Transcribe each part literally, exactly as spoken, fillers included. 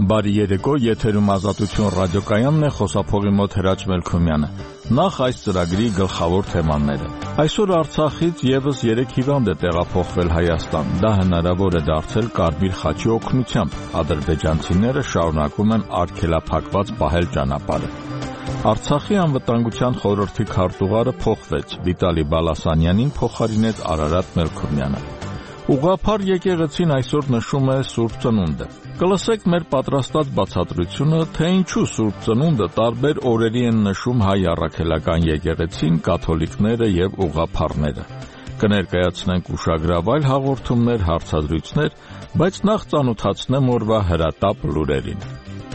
Բարի երեկո, եթերում Ազատություն ռադիոկայանն է, խոսափողի մոտ Հրաչ Մելքումյանը։ Նախ այս ծրագրի գլխավոր թեմաները։ Այսօր Արցախից եւս երեք հիվանդ է տեղափոխվել Հայաստան։ Դա հնարավոր է դարձել Կարմիր խաչի օգնությամբ։ Ադրբեջանցիները շարունակում են արգելափակված պահել ճանապարհը։ Արցախի անվտանգության խորհրդի քարտուղարը փոխվեց։ Վիտալի Բալասանյանին փոխարինեց Արարատ Մելքումյանը։ Ուղղափառ եկեղեցին այսօր նշում է Սուրբ Ծնունդը։ Կլսեք մեր պատրաստած բացատրությունը, թե ինչու Սուրբ Ծնունդը տարբեր օրերի են նշում հայ առաքելական եկեղեցին, կաթոլիկները եւ ուղղափառները։ Կներկայացնենք ուշագրավայր հաղորդումներ, հարցազրույցներ, բայց նախ ծանոթացնեմ օրվա հրատապ լուրերին։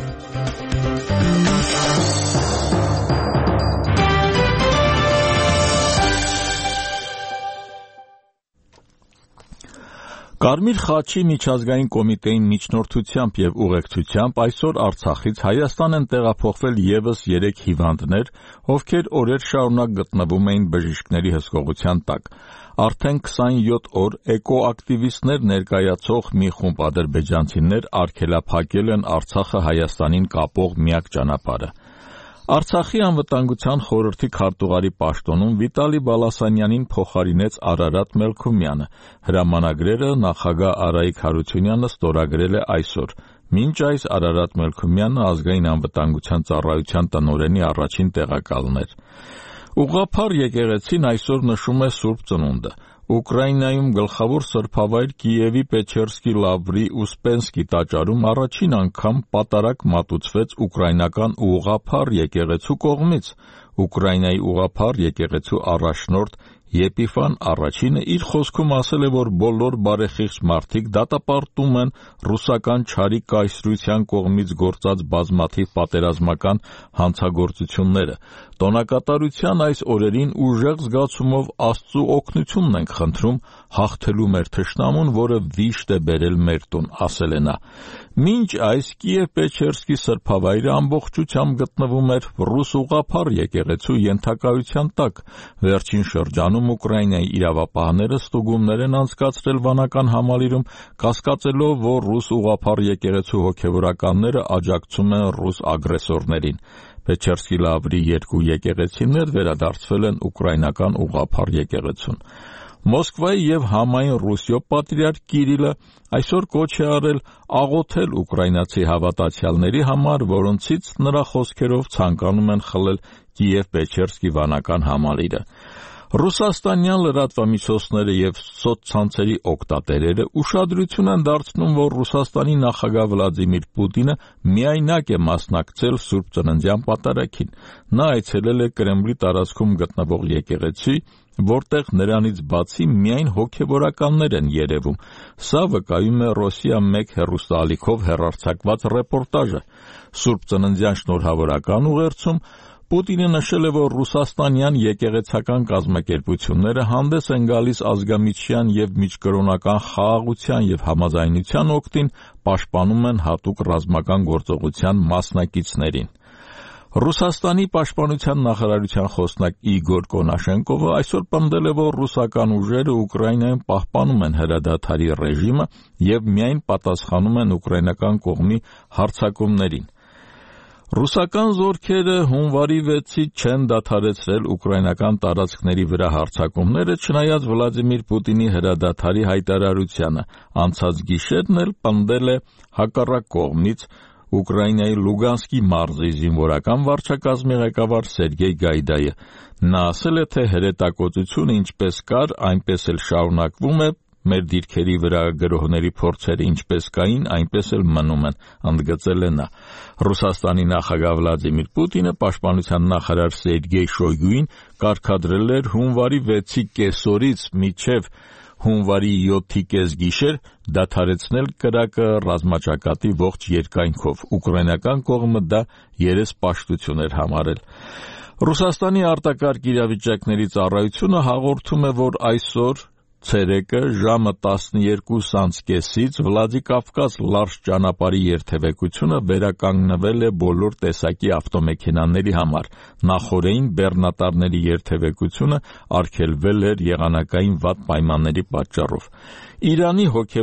Կարմիր խաչի միջազգային կոմիտեին միջնորդությամբ եւ ուղեկցությամբ այսօր Արցախից Հայաստան են տեղափոխվել եւս երեք հիվանդներ, ովքեր օրեր շարունակ գտնվում էին բժիշկների հսկողության տակ։ Արդեն քսանյոթ օր էկոակտիվիստներ ներկայացող մի խումբ ադրբեջանցիներ արգելափակել են Արցախը Հայաստանին կապող միակ ճանապարհը։ Արցախի անվտանգության խորհրդի քարտուղարի պաշտոնում Վիտալի Բալասանյանին փոխարինեց Արարատ Մելքումյանը։ Հրամանագրերը նախագահ Արայիկ Հարությունյանը ստորագրել է այսօր։ Մինչ այս Արարատ Մելքումյանը ազգային անվտանգության ծառայության տնօրենի առաջին տեղակալն էր։ Ուղղափառ եկեղեցին այսօր նշում է Սուրբ Ծնունդը։ Ուկրաինայում գլխավոր սրբավայր Կիևի Պեչերսկի Լավրի Ուսպենսկի տաճարում առաջին անգամ պատարագ մատուցվեց ուկրաինական ուղղափառ եկեղեցու կողմից։ Ուկրաինայի ուղղափառ եկեղեցու առաջնորդ Եպիֆան առաջինը իր խոսքում ասել է, որ բոլոր բարեխիղճ մարդիկ դատապարտում են ռուսական չարի կայսրության կողմից գործած բազմաթիվ պատերազմական հանցագործությունները։ Տոնակատարության այս օրերին ուժեղ զգացումով Աստծու օգնությունն ենք խնդրում հաղթելու մեր թշնամուն, որը վիշտ է բերել մեր տուն, ասել է նա։ Մինչ այս Կիև-Պեչերսկի սրբավայրը ամբողջությամբ գտնվում էր ռուս ուղղափառ եկեղեցու ենթակայության տակ։ Վերջին շրջանում Ուկրաինայի իրավապահները ստուգումներ են անցկացրել վանական համալիրում, կասկածելով, որ ռուս ուղղափառ եկեղեցու հոգևորականները աջակցում են ռուս ագրեսորներին։ Պեչերսկի Լավրի երկու եկեղեցիներ վերադարձվել են ուկրաինական ուղղափառ եկեղեցուն։ Մոսկվայի եւ Համայն Ռուսիո պատրիարք Կիրիլը այսօր կոչ է արել աղոթել ուկրաինացի հավատացյալների համար, որոնցից նրա խոսքերով ցանկանում են խլել Կիև-Պեչերսկի վանական համալիրը։ Ռուսաստանյան լրատվամիջոցները եւ սոցցանցերի օգտատերերը ուշադրություն են դարձնում, որ Ռուսաստանի նախագահ Վլադիմիր Պուտինը միայնակ է մասնակցել Սուրբ Ծննդյան պատարագին։ Նա այցելել է Կրեմլի տարածքում գտնվող եկեղեցի, որտեղ նրանից բացի միայն հոգևորականներ են երևում։ Սա վկայում է Ռոսիա մեկ հեռուստաալիքով հեռարձակված ռեպորտաժը։ Սուրբ Ծննդյան շնորհավորական ուղերձում Պուտինը նշել է, որ ռուսաստանյան եկեղեցական կազմակերպությունները հանդես են գալիս ազգամիջյան եւ միջկրոնական խաղաղության եւ համաձայնության օգտին, պաշտպանում են հատուկ ռազմական գործողության մասնակիցներին։ Ռուսաստանի պաշտպանության նախարարության խոսնակ Իգոր Կոնաշենկովը այսօր պնդել է, որ ռուսական ուժերը Ուկրաինայում պահպանում են հրադադարի ռեժիմը եւ միայն պատասխանում են ուկրաինական կողմի հարձակումներին։ Ռուսական զորքերը հունվարի վեցից չեն դադարեցրել ուկրաինական տարածքների վրա հարձակումները, չնայած Վլադիմիր Պուտինի հրադադարի հայտարարությանը։ Անցած գիշերն էլ պնդել է հակառակ կողմից Ուկրաինայի Լուգանսկի մարզի զինվորական վարչակազմի ղեկավար Սերգեյ Գայդայը։ Նա ասել է, թե հրետակոծությունը ինչպես կար, այնպես էլ շարունակվում է, մեր դիրքերի վրա գրոհների փորձերը ինչպես կային, այնպես էլ մնում են, ընդգծել է նա։ Ռուսաստանի նախագահ Վլադիմիր Պուտինը պաշտպանության նախարար Սերգեյ Շոյգուին կարգադրել էր հունվարի վեցի կեսօրից մինչև հունվարի յոթի կեսգիշեր դադարեցնել կրակը ռազմաճակատի ողջ երկայնքով։ Ուկրաինական կողմը դա երեսպաշտություն էր համարել։ Ռուսաստանի արտակարգ իրավիճակների ծառայությունը հաղորդում է, որ այսօր ցերեկը ժամը տասնյոթ կեսից Վլադիկավկազ լարջ ճանապարհի երթևեկությունը վերականգնվել է բոլոր տեսակի ավտոմեքենաների համար։ Նախօրեին բեռնատարների երթևեկությունը արգելվել էր եղանակային վատ պայմանների պատճառով։ Իրանի հոգևոր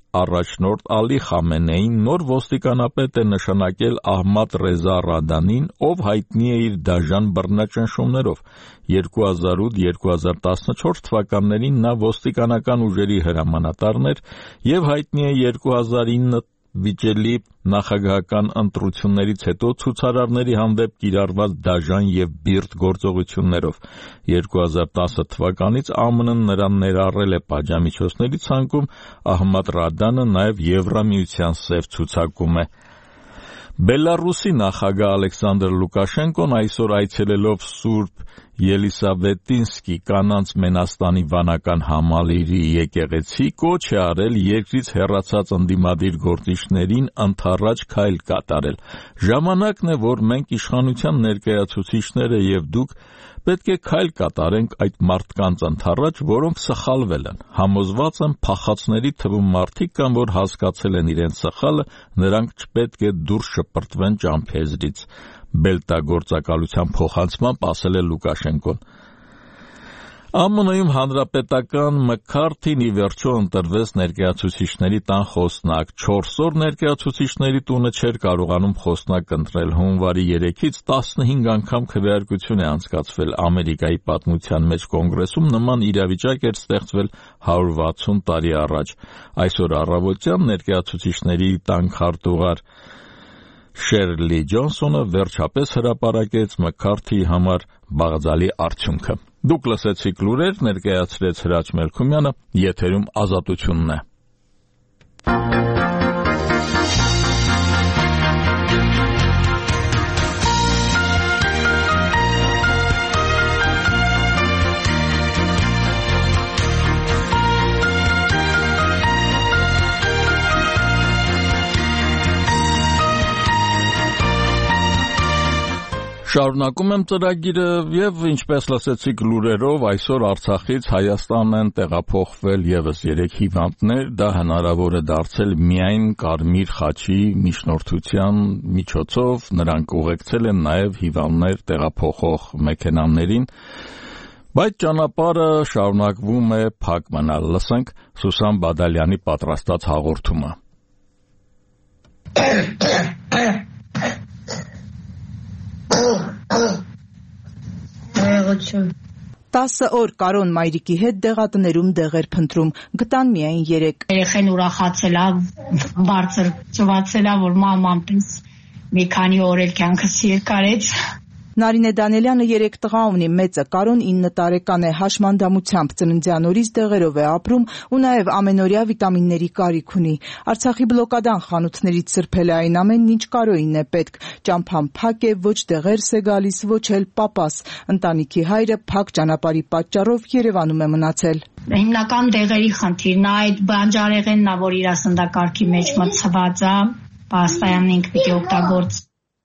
առաջնորդ Ալի Խամենեին նոր ոստիկանապետ է նշանակել Ահմադ Ռեզա Ռադանին, ով հայտնի է իր դաժան բռնաճնշումներով։ երկու հազար ութ երկու հազար տասնչորս թվականներին նա ոստիկանական ուժերի հրամանատարն էր եւ հայտնի է երկու հազար ինը վիճելի նախագահական ընտրություններից հետո ցուցարարների հանդեպ կիրառված դաժան եւ բիրտ գործողություններով։ երկու հազար տասը թվականից ԱՄՆ-ն նրան ներառել է պատժամիջոցների ցանկում, Ահմադ Ռադանը նաեւ Եվրամիության սև ցուցակում է։ Բելարուսի նախագահ Ալեքսանդր Լուկաշենկոն այսօր այցելելով Սուրբ Ելիսավետինսկի կանանց Մենաստանի վանական համալիրի եկեղեցի կոչ է արել երկրից հեռացած ընդդիմադիր գործիչներին ընդառաջ քայլ կատարել։ Ժամանակն է, որ մենք իշխանության ներկայացուցիչները եւ դուք պետք է քայլ կատարենք այդ մարդկանց ընդառաջ, որոնք սխալվել են։ Համոզված եմ, փախածների թվում մարդիկ կան, որ հասկացել են իրենց սխալը, նրանք չպետք է դուրս շպրտվեն ճամփեզրից։ Բելտագործակալության փոխանցմամբ ասել է Լուկաշենկոն։ ԱՄՆ-ում հանրապետական Մքարթին ի վերջո ընտրվեց ներկայացուցիչների տան խոսնակ։ չորս օր ներկայացուցիչների տունը չէր կարողանում խոսնակ ընտրել։ Հունվարի երեքից տասնհինգ անգամ քվեարկություն է անցկացվել Ամերիկայի պատմության մեջ կոնգրեսում, նման իրավիճակ էր ստեղծվել հարյուր վաթսուն տարի առաջ։ Այսօր առավոտյան ներկայացուցիչների տան քարտուղար Շերլի Ջոնսոնը վերջապես հրապարակեց Մքարթիի համար բաղձալի արդյունքը։ Դուք լսեցիք լուրեր, ներկայացրեց Հրաչ Մելքումյանը, եթերում Ազատությունն է։ Շարունակում եմ ծրագիրը եւ ինչպես լսեցիք լուրերով, այսօր Արցախից Հայաստան են տեղափոխվել եւս երեք հիվանդներ, դա հնարավոր է դարձել միայն Կարմիր խաչի միջնորդության միջոցով, նրանք ուղեկցել են նաեւ հիվանդներ տեղափոխող մեքենաներին, բայց ճանապարհը շարունակվում է փակ մնալ։ Լսենք Սուսան Բադալյանի պատրաստած հաղորդումը։ Տասը օր Կարոն մայրիկի հետ դեղատներում դեղ էր փնտրում, գտան միայն երեք։ Երեխեն ուրախացել է, բարձր ծվացել է, որ մաման պես մի քանի օր էլ կյանքս երկարեց։ Նարինե Դանելյանը երեք տղա ունի, մեծը Կարոն ինը տարեկան է, հաշմանդամությամբ ծննդյան օրից դեղերով է ապրում ու նաև ամենօրյա վիտամինների կարիք ունի։ Արցախի բլոկադան խանութներից սրբել է այն ամենն, ինչ Կարոյին է պետք։ Ճամփան փակ է, ոչ դեղերս է գալիս, ոչ էլ պապաս։ Ընտանիքի հայրը փակ ճանապարհի պատճառով Երևանում է մնացել։ Հիմնական դեղերի խնդիրն է, այդ բանջարեղենն է, որ իր սննդակարգի մեջ մտցված է, պաստայան ինք պիտի օգտագործի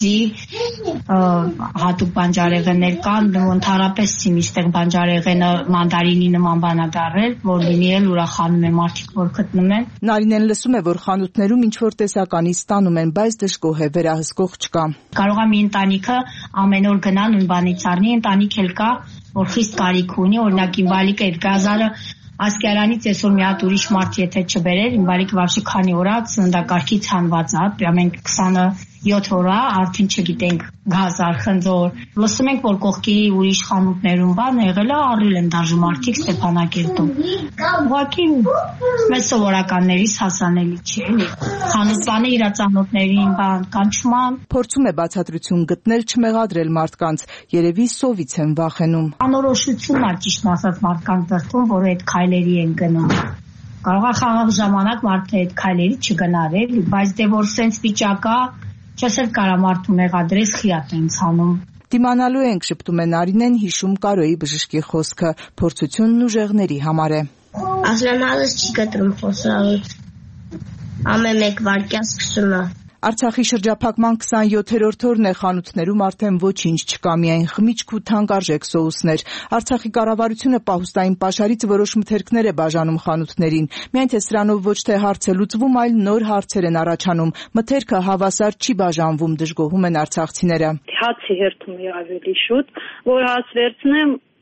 հատուկ բանջարեղեններ կան, ընդհանրապես սիմիստեղ բանջարեղենը մանդարինի նման բան է դառել, որ լինի էլ ուրախանում է մարդիկ, որ գտնում են։ Նարինեն լսում է, որ խանութներում ինչ-որ տեսականի ստանում են, բայց դժգոհ է, վերահսկող չկա։ Կարող է մի ընտանիքը ամեն օր գնա նույն բանից առնի, ընտանիք էլ կա, որ խիստ կարիք ունի, օրինակ իմ բալիկը այդ գազարը Ասկերանից այսօր մի հատ ուրիշ մարդ եթե չբերեր, իմ բալիկը վարշի քանի օր է սննդակարգից հանված է, մենք քսաներկու օր է, արդեն չգիտենք գազար, խնձոր։ Լսում ենք, որ կողքի ուրիշ խանութներում բան եղել է, առել են դաժե մարդիկ Ստեփանակերտում։ Ուղղակի մեծ սովորականներից հասանելի չի, էլի։ Խանութանը իր ծանոթներին բան կանչման։ Փորձում է բացատրություն գտնել, չմեղադրել մարդկանց, երևի սովից են վախենում։ Անորոշությունն է ճիշտ ասած մարդկանց դրտում, որ այդ քայլերի են գնում։ Կարող է խաղաղ ժամանակ մարդը այդ քայլերի չգնար, էլի, բայց դե որ սենց վիճակա, չես էլ կարա մարդու մեղադրես, խիատ են ցանում։ Դիմանալու ենք, շփտում է Նարինեն, հիշում Կարոյի բժշկի խոսքը, փորձությունն ուժեղների համար է։ Ասլամալս չի գտրում խոսալուց, ամեն մեկ վարկյան սկսում է։ Արցախի շրջափակման քսանյոթերորդ օրն է, խանութներում արդեն ոչինչ չկա, միայն խմիչք ու թանկարժեք սոուսներ։ Արցախի կառավարությունը պահուստային պաշարից որոշ մթերքներ է բաժանում խանութներին։ Միայն թե սրանով ոչ թե հարց է լուծվում, այլ նոր հարցեր են առաջանում։ Մթերքը հավասար չի բաժանվում, դժգոհում են արցախցիները։ Հացի հերթում է ավելի շուտ, որ հաց վերցնեմ,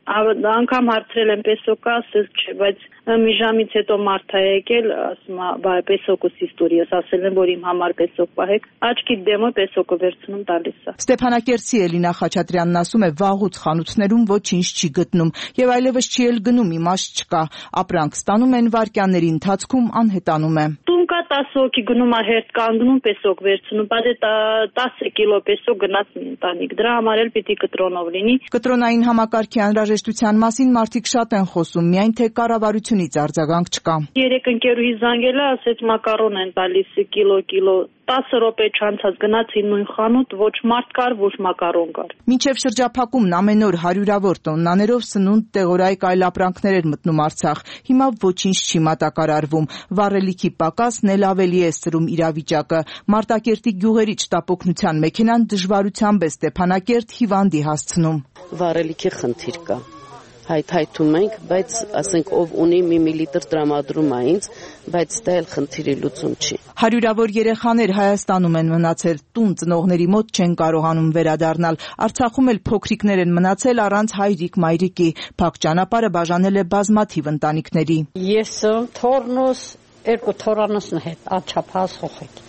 Անգամ հարցրել եմ պեսո կա, ասել չէ, բայց մի ժամից հետո մարդ է եկել, ասում է, բայ պեսոկուս իստորիա, ասել եմ, որ իմ համար պեսոկ պահեք, աչքի դեմը պեսոկը վերցնում տալիս է։ Ստեփանակերտցի Էլինա Խաչատրյանն ասում է, վաղուց խանութներում ոչինչ չի գտնում եւ այլևս չի էլ գնում, իմաստ չկա, ապրանք ստանում են վայրկյանների ընթացքում անհետանում է։ Տուն կա տասը հոգի գնում է հերթ կանգնում պեսոկ վերցնում, բայց տասը կիլո պեսոկ գնաց մի ընտանիք, դրա համար էլ պիտի կտրոնով լինի։ Կտրոնային համակարգի անհրաժեշտության մասին մարդիկ շատ են խոսում, միայն թե կառավարությունից արձագանք չկա։ Երեք ընկերուհի զանգել է, ասեց մակարոն են տալիս կիլո կիլո, տասը րոպե չանցած գնացի նույն խանութ, ոչ մարդ կար, ոչ մակարոն կար։ Մինչև շրջափակումն ամեն օր հարյուրավոր տոննաներով սնունդ, տեղորայք այլ ապրանքներ էր մտնում Արցախ։ Հիմա ոչինչ չի մատակարարվում։ Վառելիքի պակասն էլ ավելի է սրում իրավիճակը։ Մարտակերտի գյուղերի չտապօգնության մեքենան դժվարությամբ է Ստեփանակերտ հիվանդի հասցնում։ Վառելիքի խնդիր կա։ Հայթայթում ենք, բայց ասենք ով ունի մի միլիտր տրամադրում է ինձ, բայց դա էլ խնդիրի լուծում չի։ Հարյուրավոր երեխաներ Հայաստանում են մնացել, տուն ծնողների մոտ չեն կարողանում վերադառնալ։ Արցախում էլ փոքրիկներ են մնացել առանց հայրիկ-մայրիկի։ Փակ ճանապարհը բաժանել է բազմաթիվ ընտանիքների։ Ես թորնոս երկու թորանոսն հետ աչափած խոխեք։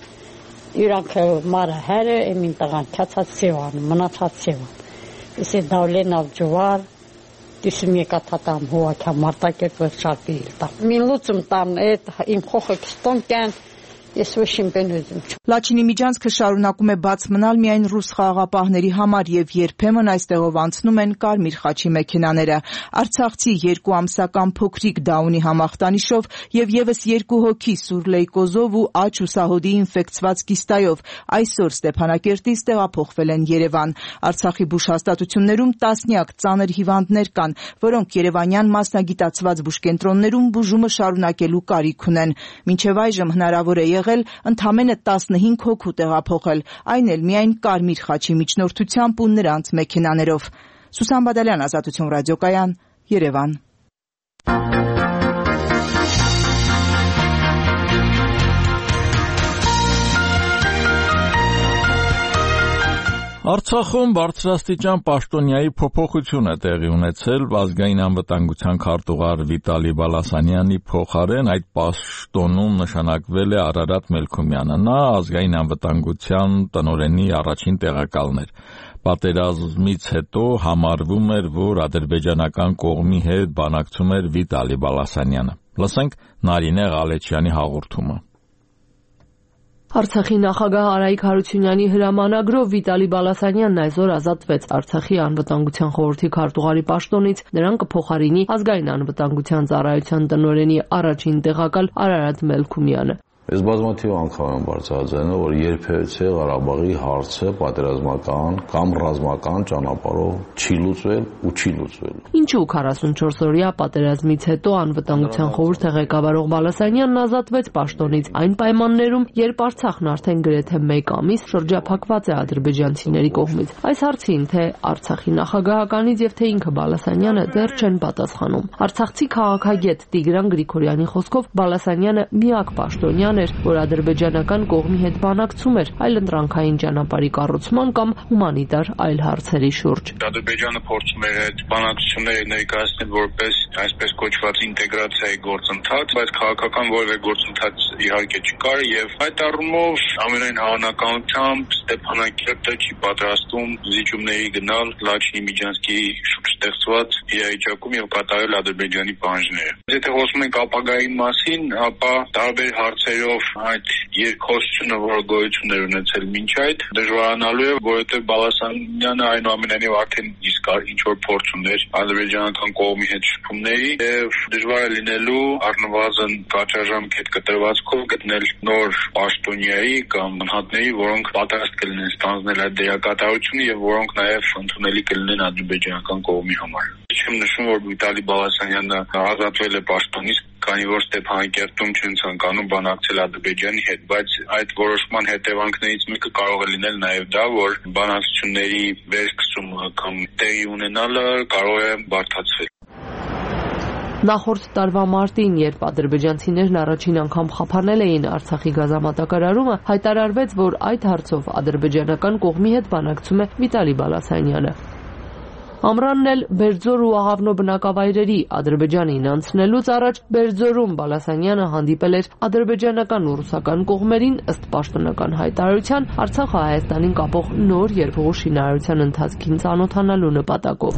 Իրանք մարը հերը եմին տղան քացած սևան, մնացած սևան։ Իսկ դավլենավ ջվար Դիսում եկաթատամ հուակա մարտակերտ վերջակի տա։ Մին լուծում տան այդ իմ խոխեք ստոնքան ես ոչինչ բենուզում։ Լաչինի Միջանցքը շարունակում է բաց մնալ միայն ռուս խաղաղապահների համար եւ երբեմն այստեղով անցնում են կարմիր խաչի մեքենաները։ Արցախցի երկու ամսական փոքրիկ դա ունի համախտանիշով եւ եւս երկու հոգի սուր լեյկոզով ու աջ ուսահոդի ինֆեկցված կիստայով այսօր Ստեփանակերտից տեղափոխվել են Երևան։ Արցախի բուժհաստատություններում տասնյակ ծանր հիվանդներ կան, որոնք երևանյան մասնագիտացված բուժկենտրոններում բուժումը շարունակելու կարիք ունեն։ Մինչև այժմ հնարավոր է ընդամենը տասնհինգ հոգու տեղափոխել, այն էլ միայն կարմիր խաչի միջնորդությամբ ու նրանց մեքենաներով։ Սուսան Բադալյան, Ազատություն ռադիոկայան, Երևան։ Արցախում բարձրաստիճան պաշտոնյայի փոփոխություն է տեղի ունեցել ազգային անվտանգության քարտուղար Վիտալի Բալասանյանի փոխարեն այդ պաշտոնում նշանակվել է Արարատ Մելքումյանը։ Նա ազգային անվտանգության տնօրենի առաջին տեղակալն էր։ Պատերազմից հետո համարվում էր, որ ադրբեջանական կողմի հետ բանակցում էր Վիտալի Բալասանյանը։ Լսենք Նարինե Ղալեչյանի հաղորդումը։ Արցախի նախագահ Արայիկ Հարությունյանի հրամանագրով Վիտալի Բալասանյանն այսօր ազատվեց Արցախի անվտանգության խորհրդի քարտուղարի պաշտոնից, նրան կփոխարինի ազգային անվտանգության ծառայության տնօրենի առաջին տեղակալ Արարատ Մելքումյանը։ Ես բազմաթիվ անգամ եմ բարձրացնել, որ երբևէ Ղարաբաղի հարցը պատերազմական կամ ռազմական ճանապարհով չի լուծվել ու չի լուծվել։ Ինչու քառասունչորս օրյա պատերազմից հետո անվտանգության խորհուրդը ղեկավարող Բալասանյանն ազատվեց պաշտոնից այն պայմաններում, երբ Արցախն արդեն գրեթե մեկ ամիս շրջափակված է ադրբեջանցիների կողմից։ Այս հարցին թե Արցախի նախագահականից եւ թե ինքը Բալասանյանը դեռ չեն պատասխանում։ Արցախցի քաղաքագետ Տիգրան Գրիգորյանի խոսքով Բալասանյանը միակ պաշտոնյան էր, որ ադրբեջանական կողմի հետ բանակցում էր այլընտրանքային ճանապարհի կառուցման կամ հումանիտար այլ հարցերի շուրջ։ Ադրբեջանը փորձում էր այդ բանակցությունները ներկայացնել որպես այսպես կոչված ինտեգրացիայի գործընթաց, բայց քաղաքական որևէ գործընթաց իհարկե չկար եւ այդ առումով ամենայն հավանականությամբ Ստեփանակերտը չի պատրաստում զիջումների գնալ Լաչինի Միջանցքի շուրջ ստեղծված իրավիճակում եւ կատարել Ադրբեջանի պահանջները։ Եթե խոսում ենք ապագայի մասին, ապա տարբեր հարցերով այդ երկխոսությունը, որը գոյություն էր ունեցել մինչ այդ, դժվարանալու է, որովհետեւ Բալասանյանը այնուամենայնիվ արդեն իսկ ինչ որ փորձ ուներ ադրբեջանական կողմի հետ շփումների եւ դժվար է լինելու առնվազն կարճաժամկետ կտրվածքով գտնել նոր պաշտոնյայի կամ անհատների, որոնք պատրաստ կլինեն ստանձնել այդ դերակատարությունը եւ որոնք նաեւ ընդունելի կլինեն ադրբեջանական կողմի համար։ Չեմ նշում, որ Վիտալի Բալասանյանը ազատվել է պաշտոնից, քանի որ Ստեփանակերտում չեն ցանկանում բանակցել Ադրբեջանի հետ, բայց այդ որոշման հետևանքներից մեկը կարող է լինել նաև դա, որ բանակցությունների վերսկսումը կամ տեղի ունենալը կարող է բարդացվել։ Նախորդ տարվա մարտին, երբ ադրբեջանցիներն առաջին անգամ խափանել էին Արցախի գազամատակարարումը, հայտարարվեց, որ այդ հարցով ադրբեջանական կողմի հետ բանակցում է Վիտալի Բալասանյանը։ Ամրանն էլ Բերձոր ու Աղավնո բնակավայրերի Ադրբեջանին անցնելուց առաջ Բերձորում Բալասանյանը հանդիպել էր ադրբեջանական ու ռուսական կողմերին ըստ պաշտոնական հայտարարության Արցախը Հայաստանին կապող նոր երկու շինարարության ընթացքին ծանոթանալու նպատակով։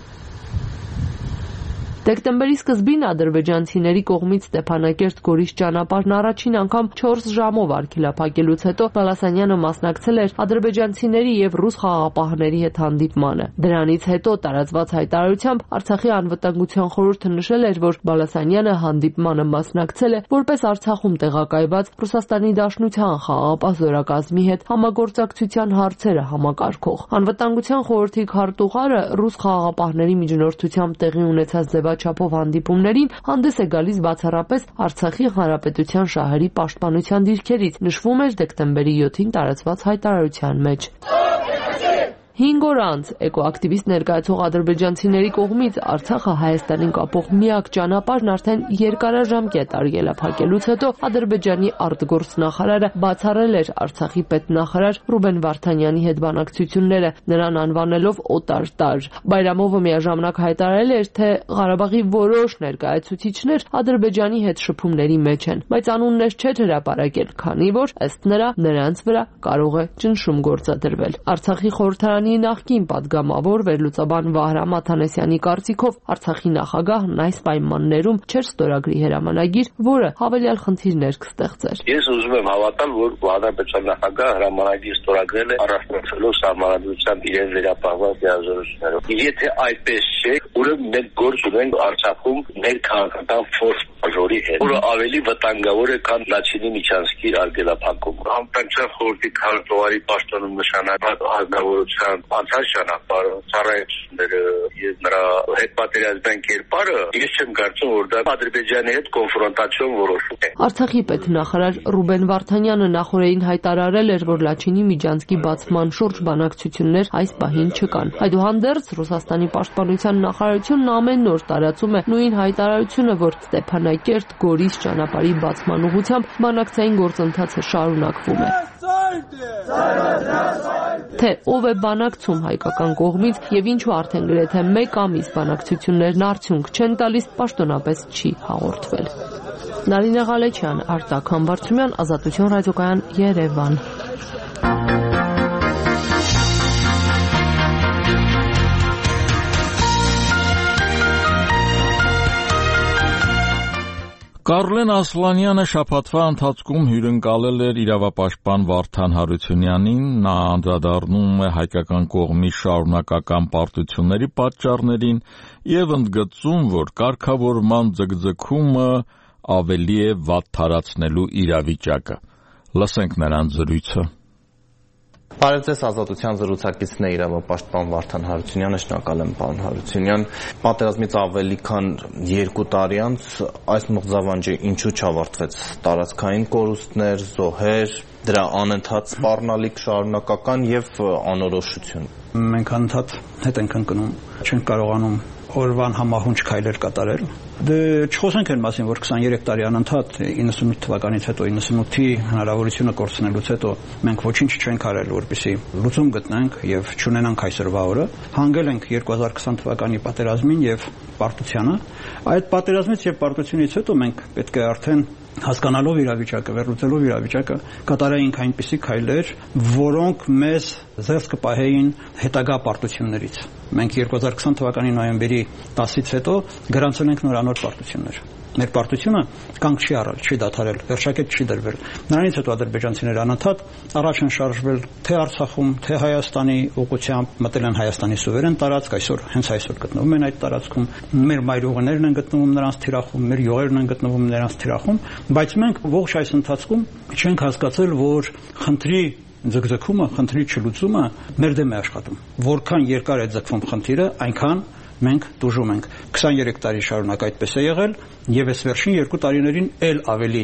Դեկտեմբերի սկզբին ադրբեջանցիների կողմից Ստեփանակերտ-Գորիս ճանապարհն առաջին անգամ չորս ժամով արգելափակելուց հետո Բալասանյանը մասնակցել էր ադրբեջանցիների եւ ռուս խաղաղապահների հետ հանդիպմանը։ Դրանից հետո տարածված հայտարարությամբ Արցախի անվտանգության խորհուրդը նշել էր, որ Բալասանյանը հանդիպմանը մասնակցել է որպես Արցախում տեղակայված Ռուսաստանի Դաշնության խաղաղապահ զորակազմի հետ համագործակցության հարցերը համակարգող։ Անվտանգության խորհրդի քարտուղարը ռուս խաղաղապահների միջնորդությամբ տեղի ունեցած չափով հանդիպումներին հանդես է գալիս բացառապես Արցախի հանրապետության շահերի պաշտպանության դիրքերից, նշվում էր դեկտեմբերի յոթին տարածված հայտարարության մեջ։ Հինգ օր անց էկոակտիվիստ ներկայացող ադրբեջանցիների կողմից Արցախը Հայաստանին կապող միակ ճանապարհն արդեն երկարաժամկետ արգելափակելուց հետո Ադրբեջանի արտգործ նախարարը բացառել էր Արցախի պետնախարար Ռուբեն Վարդանյանի հետ բանակցությունները, նրան անվանելով օտար տարր։ Բայրամովը միաժամանակ հայտարարել էր, թե Ղարաբաղի որոշ ներկայացուցիչներ Ադրբեջանի հետ շփումների մեջ են, բայց անուններ չէր հրապարակել, քանի որ ըստ նրա նրանց վրա կարող է ճնշում գործադրվել։ Արցախի խորհրդարանի նախկին պատգամավոր վերլուծաբան Վահրամ Աթանեսյանի կարծիքով Արցախի նախագահն այս պայմաններում չէր ստորագրի հրամանագիր, որը հավելյալ խնդիրներ կստեղծեր։ Ես ուզում եմ հավատալ, որ հանրապետության նախագահը հրամանագիր ստորագրել է առանցնելով սահմանադրությամբ իրեն վերապահված դիազորություններով։ Եթե այդպես չէ, ուրեմն մենք գործ ունենք Արցախում մեր քաղաքական ֆորս մաժորի հետ, որը ավելի վտանգավոր է, քան Լաչինի Միչանսկի արգելափակումը։ Անվտանգության խորհրդի քարտուղարի պաշտոնում նշանակված ազգավորության անցած ճանապարհը, ծառայությունները եւ նրա հետ պատերազմյան կերպարը, ես չեմ կարծում, որ դա Ադրբեջանի հետ կոնֆրոնտացիոն որոշում է։ Արցախի պետնախարար Ռուբեն Վարդանյանը նախորդին հայտարարել էր, որ Լաչինի Միջանցկի բացման շուրջ բանակցություններ այս պահին չկան։ Այդուհանդերձ Ռուսաստանի պաշտպանության նախարարությունն ամեն օր տարածում է նույն հայտարարությունը, որ Ստեփանակերտ-Գորիս ճանապարհի բացման ուղղությամբ բանակցային գործընթացը շարունակվում է։ Թե ով է բանակցում հայկական կողմից եւ ինչու արդեն գրեթե մեկ ամիս բանակցություններն արդյունք չեն տալիս, պաշտոնապես չի հաղորդվել։ Նարինե Ղալեչյան, Արտակ Համբարձումյան, Ազատություն ռադիոկայան, Երևան։ Կարլեն Ասլանյանը շաբաթվա ընթացքում հյուրընկալել էր իրավապաշտպան Վարդան Հարությունյանին, նա անդրադառնում է հայկական կողմի շարունակական պարտությունների պատճառներին եւ ընդգծում, որ կարգավորման ձգձգումը ավելի է վատթարացնելու իրավիճակը։ Լսենք նրան զրույցը։ Բարև ձեզ, Ազատության զրուցակիցն է իրավապաշտպան Վարդան Հարությունյանը, շնորհակալ եմ պարոն Հարությունյան։ Պատերազմից ավելի քան երկու տարի անց այս մղձավանջը ինչու չավարտվեց, տարածքային կորուստներ, զոհեր, դրա անընդհատ սպառնալիք շարունակական եւ անորոշություն։ Մենք անընդհատ հետ ենք ընկնում, չենք կարողանում օրվան համահունչ քայլեր կատարել։ Դե չխոսենք այն մասին, որ քսաներեք տարի անընդհատ իննսունութ թվականից հետո իննսունութի հնարավորությունը կորցնելուց հետո մենք ոչինչ չենք արել, որպեսզի լուծում գտնենք եւ չունենանք այսօրվա օրը։ Հանգել ենք երկու հազար քսան թվականի պատերազմին եւ պարտությանը։ Այդ պատերազմից եւ պարտությունից հետո մենք պետք է արդեն հասկանալով իրավիճակը, վերլուծելով իրավիճակը, կատարեինք այնպիսի քայլեր, որոնք մեզ զերծ կպահեին հետագա պարտություններից։ Մենք երկու հազար քսան թվականի նոյեմբերի տասից հետո գրանցել ենք նորանոր պարտություններ։ Մեր պարտությունը կանգ չի առել, չի դադարել, վերջակետ չի դրվել։ Նրանից հետո ադրբեջանցիները անընդհատ առաջ են շարժվել թե Արցախում, թե Հայաստանի ուղղությամբ, մտել են Հայաստանի սուվերեն տարածք, այսօր հենց այսօր գտնվում են այդ տարածքում։ Մեր մայրուղիներն են գտնվում նրանց թիրախում, մեր յուղերն են գտնվում նրանց թիրախում, բայց մենք ողջ այս ընթացքում չենք հասկացել, որ խնդրի ձգձգումը, խնդրի չլուծումը մեր դեմ է աշխատում։ Որքան երկար է ձգվում խնդիրը, այնքան մենք դժում ենք։ քսաներեք տարի շարունակ այդպես է եղել, եւ այս վերջին երկու տարիներին էլ ավելի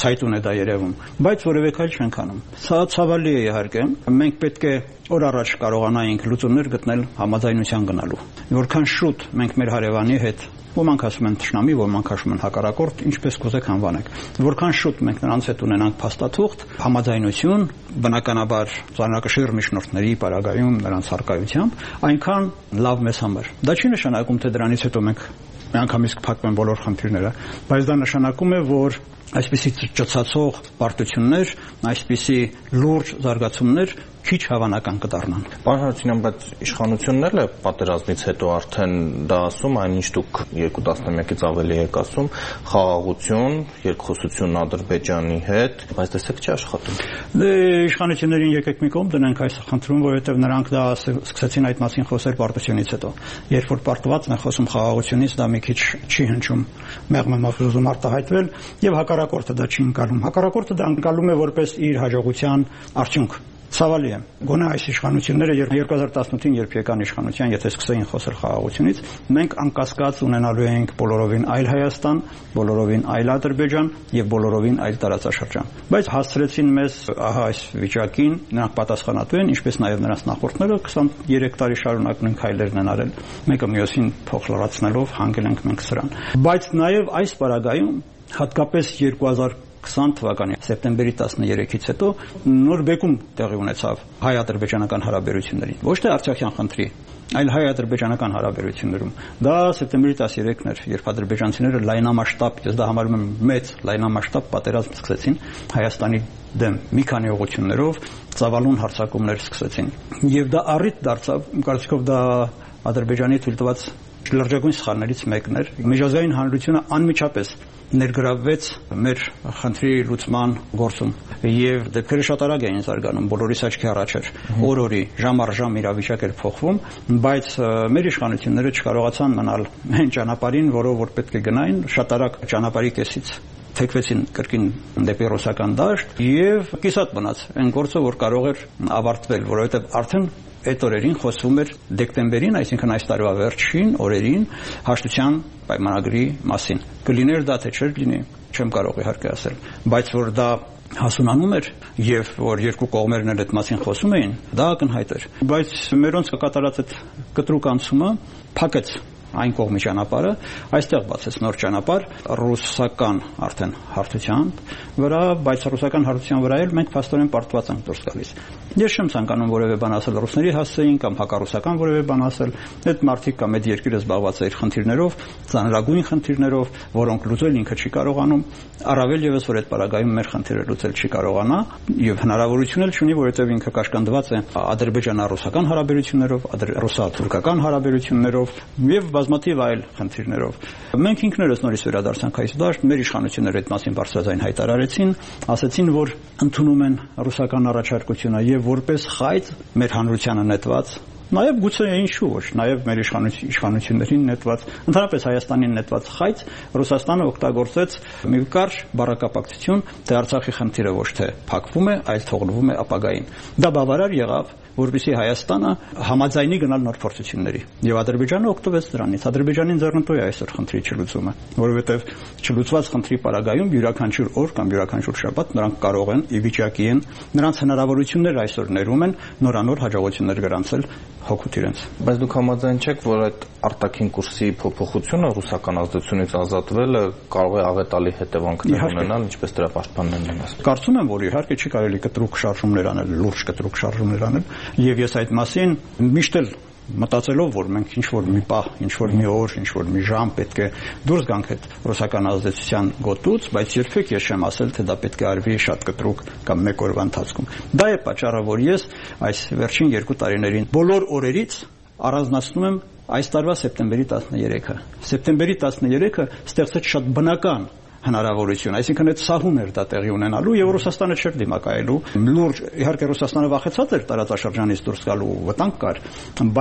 ցայտուն է դա երևում, բայց որևէ քայլ չենք անում։ Սա ցավալի է իհարկե։ Մենք պետք է օր առաջ կարողանայինք լուծումներ գտնել համաձայնության գնալու։ Որքան շուտ մենք մեր հարևանի հետ, ոմանք ասում են թշնամի, ոմանք ասում են հակառակորդ, ինչպես կուզեք անվանեք, որքան շուտ մենք նրանց հետ ունենանք փաստաթուղթ, համաձայնություն, բնականաբար ծանրակշիռ միջնորդների պարագայում նրանց հարկայությամբ, այնքան լավ մեզ համար։ Դա չի նշանակում, թե դրանից հետո մենք միանգամից կփակվեն բոլոր խնդիրները, բայց դա նշանակում է, որ այսպիսի ճծացող պարտություններ, այսպիսի լուրջ զարգացումներ քիչ հավանական կդառնան։ Պարոն Հարությունյան, բայց իշխանությունն էլ է պատերազմից հետո արդեն դա ասում, այնինչ դուք երկու տասնամյակից ավելի եք ասում, խաղաղություն, երկխոսություն Ադրբեջանի հետ, բայց տեսեք չի աշխատում։ Դե իշխանություններին եկեք մի կողմ դնենք այս խնդրում, որովհետև նրանք դա սկսեցին այդ մասին խոսել պարտությունից հետո։ Երբ որ պարտվածն է խոսում խաղաղությունից, դա մի քիչ չի հնչում, մեղմ ուզում արտահայտվել, եւ հակառակորդը դա չի ընկալում։ Հակառակորդը դա ընկալում է որպես իր հաջողության արդյունք։ Ցավալի է։ Գոնե այս իշխանությունները երկու հազար տասնութին երբ եկան իշխանության, եթե սկսեին խոսել խաղաղությունից, մենք անկասկած ունենալու էինք բոլորովին այլ Հայաստան, բոլորովին այլ Ադրբեջան եւ բոլորովին այլ տարածաշրջան։ Բայց հասցրեցին մեզ ահա այս վիճակին, նրանք պատասխանատու են, ինչպես նաեւ նրանց նախորդները քսաներեք տարի շարունակ նույն քայլերն են արել, մեկը մյուսին փոխ լրացնելով հանգել ենք մենք սրան։ Բայց նաեւ այս պարագայում, հատկապես երկու հազար քսան թվականի սեպտեմբերի տասներեքից հետո նոր բեկում տեղի ունեցավ հայ-ադրբեջանական հարաբերություններին, ոչ թե արցախյան խնդրի, այլ հայ-ադրբեջանական հարաբերություններում։ Դա սեպտեմբերի տասներեքն էր, երբ ադրբեջանցիները լայնամասշտաբ, ես դա համարում եմ մեծ լայնամասշտաբ պատերազմ սկսեցին Հայաստանի դեմ մի քանի ուղղություններով, ծավալուն հարձակումներ սկսեցին։ Եվ դա առիթ դարձավ, իմ կարծիքով դա Ադրբեջանի թույլ տված լրջագույն սխալներից մեկն էր։ Միջազգային հանրությունը անմիջապես ներգրավվեց մեր խնդրի լուծման գործում եւ դեպքերը շատ արագ էին զարգանում, բոլորիս աչքի առաջ էր, օր-օրի, ժամ առ ժամ իրավիճակ էր փոխվում, բայց մեր իշխանությունները չկարողացան մնալ այն ճանապարհին, որով որ պետք է գնային, շատ արագ ճանապարհի կեսից թեքվեցին կրկին դեպի ռուսական դաշտ եւ կիսատ մնաց այն գործը, որ կարող էր ավարտվել, որովհետեւ արդեն այդ օրերին խոսվում էր դեկտեմբերին, այսինքն այս տարվա վերջին օրերին հաշտության պայմանագրի մասին։ Կլիներ դա թե չէր լինի, չեմ կարող իհարկե ասել, բայց որ դա հասունանում էր եւ որ երկու կողմերն էլ այդ մասին խոսում էին, դա ակնհայտ էր։ Բայց մերոնց կատարած այդ կտրուկ անցումը փակեց այն կողմի ճանապարհը, այստեղ բացեց նոր ճանապարհ ռուսական արդեն հարթությամբ վրա, բայց ռուսական հարթության վրա էլ մենք փաստորեն պարտված ենք դուրս գալիս։ Ես չեմ ցանկանում որևէ բան ասել ռուսների հասցեին կամ հակառուսական որևէ բան ասել, այդ մարդիկ կամ այդ երկիրը զբաղված է իր խնդիրներով, ծանրագույն խնդիրներով, որոնք լուծել ինքը չի կարողանում, առավել եւս որ այդ պարագայում մեր խնդիրը լուծել չի կարողանա եւ հնարավորություն էլ չունի, որովհետեւ ինքը կաշկանդված է ադրբեջանա-ռուսական հարաբերություններով, ռուսա-թուրքական հարաբերություններով եւ բազմաթիվ այլ խնդիրներով։ Մենք ինքներս նորից վերադարձանք այս դաշտ, մեր իշխանությունները այդ մասին բարձրաձայն հայտարարեցին, ասացին, որ ընդունում են ռուսական առաջարկությունը եւ որպես խայծ մեր հանրությանը նետված, նաեւ գուցե ինչու ոչ, նաեւ մեր իշխանություններին նետված, ընդհանրապես Հայաստանին նետված խայծ Ռուսաստանը օգտագործեց մի կարճ բառակապակցություն, թե Արցախի խնդիրը ոչ թե փակվում է, այլ թողնվում է ապագային։ Դա բավարար եղավ, որպեսզի Հայաստանը համաձայնի գնալ նոր փորձությունների։ Եվ Ադրբեջանը օգտվեց դրանից։ Ադրբեջանին ձեռնտու է այսօր խնդրի չլուծումը, որովհետև չլուծված խնդրի պարագայում յուրաքանչյուր օր կամ յուրաքանչյուր շաբաթ նրանք կարող են, ի վիճակի են, նրանց հնարավորությունները այսօր ներում են նորանոր հաջողություններ գրանցել հոգուտ իրենց։ Բայց դուք համաձայն չեք, որ այդ արտաքին կուրսի փոփոխությունը ռուսական ազդեցությունից ազատվելը կարող է աղետալի հետևանքներ ունենալ, ինչպես դրա պաշտպաններն են ասում։ Կարծում եմ, որ իհարկե չի կարելի կտրուկ շարժումներ անել, լուրջ կտրուկ շարժումներ անել, եւ ես այդ մասին միշտ էլ մտածելով, որ մենք ինչ որ մի պահ, ինչ որ մի օր, ինչ որ մի ժամ պետք է դուրս գանք այդ ռուսական ազդեցության գոտուց, բայց երբեք ես չեմ ասել, թե դա պետք է արվի շատ կտրուկ կամ մեկ օրվա ընթացքում։ Դա է պատճառը, որ ես այս վերջին երկու տարիներին բոլոր օրերից առանձնացնում եմ այս տարվա սեպտեմբերի տասներեքը։ Սեպտեմբերի տասներեքը ստեղծեց շատ բնական հնարավորություն, այսինքն այդ սահուն էր դա տեղի ունենալու եւ Ռուսաստանը չէր դիմակայելու։ Լուրջ, իհարկե Ռուսաստանը վախեցած էր տարածաշրջանից դուրս գալու վտանգ կար, բայց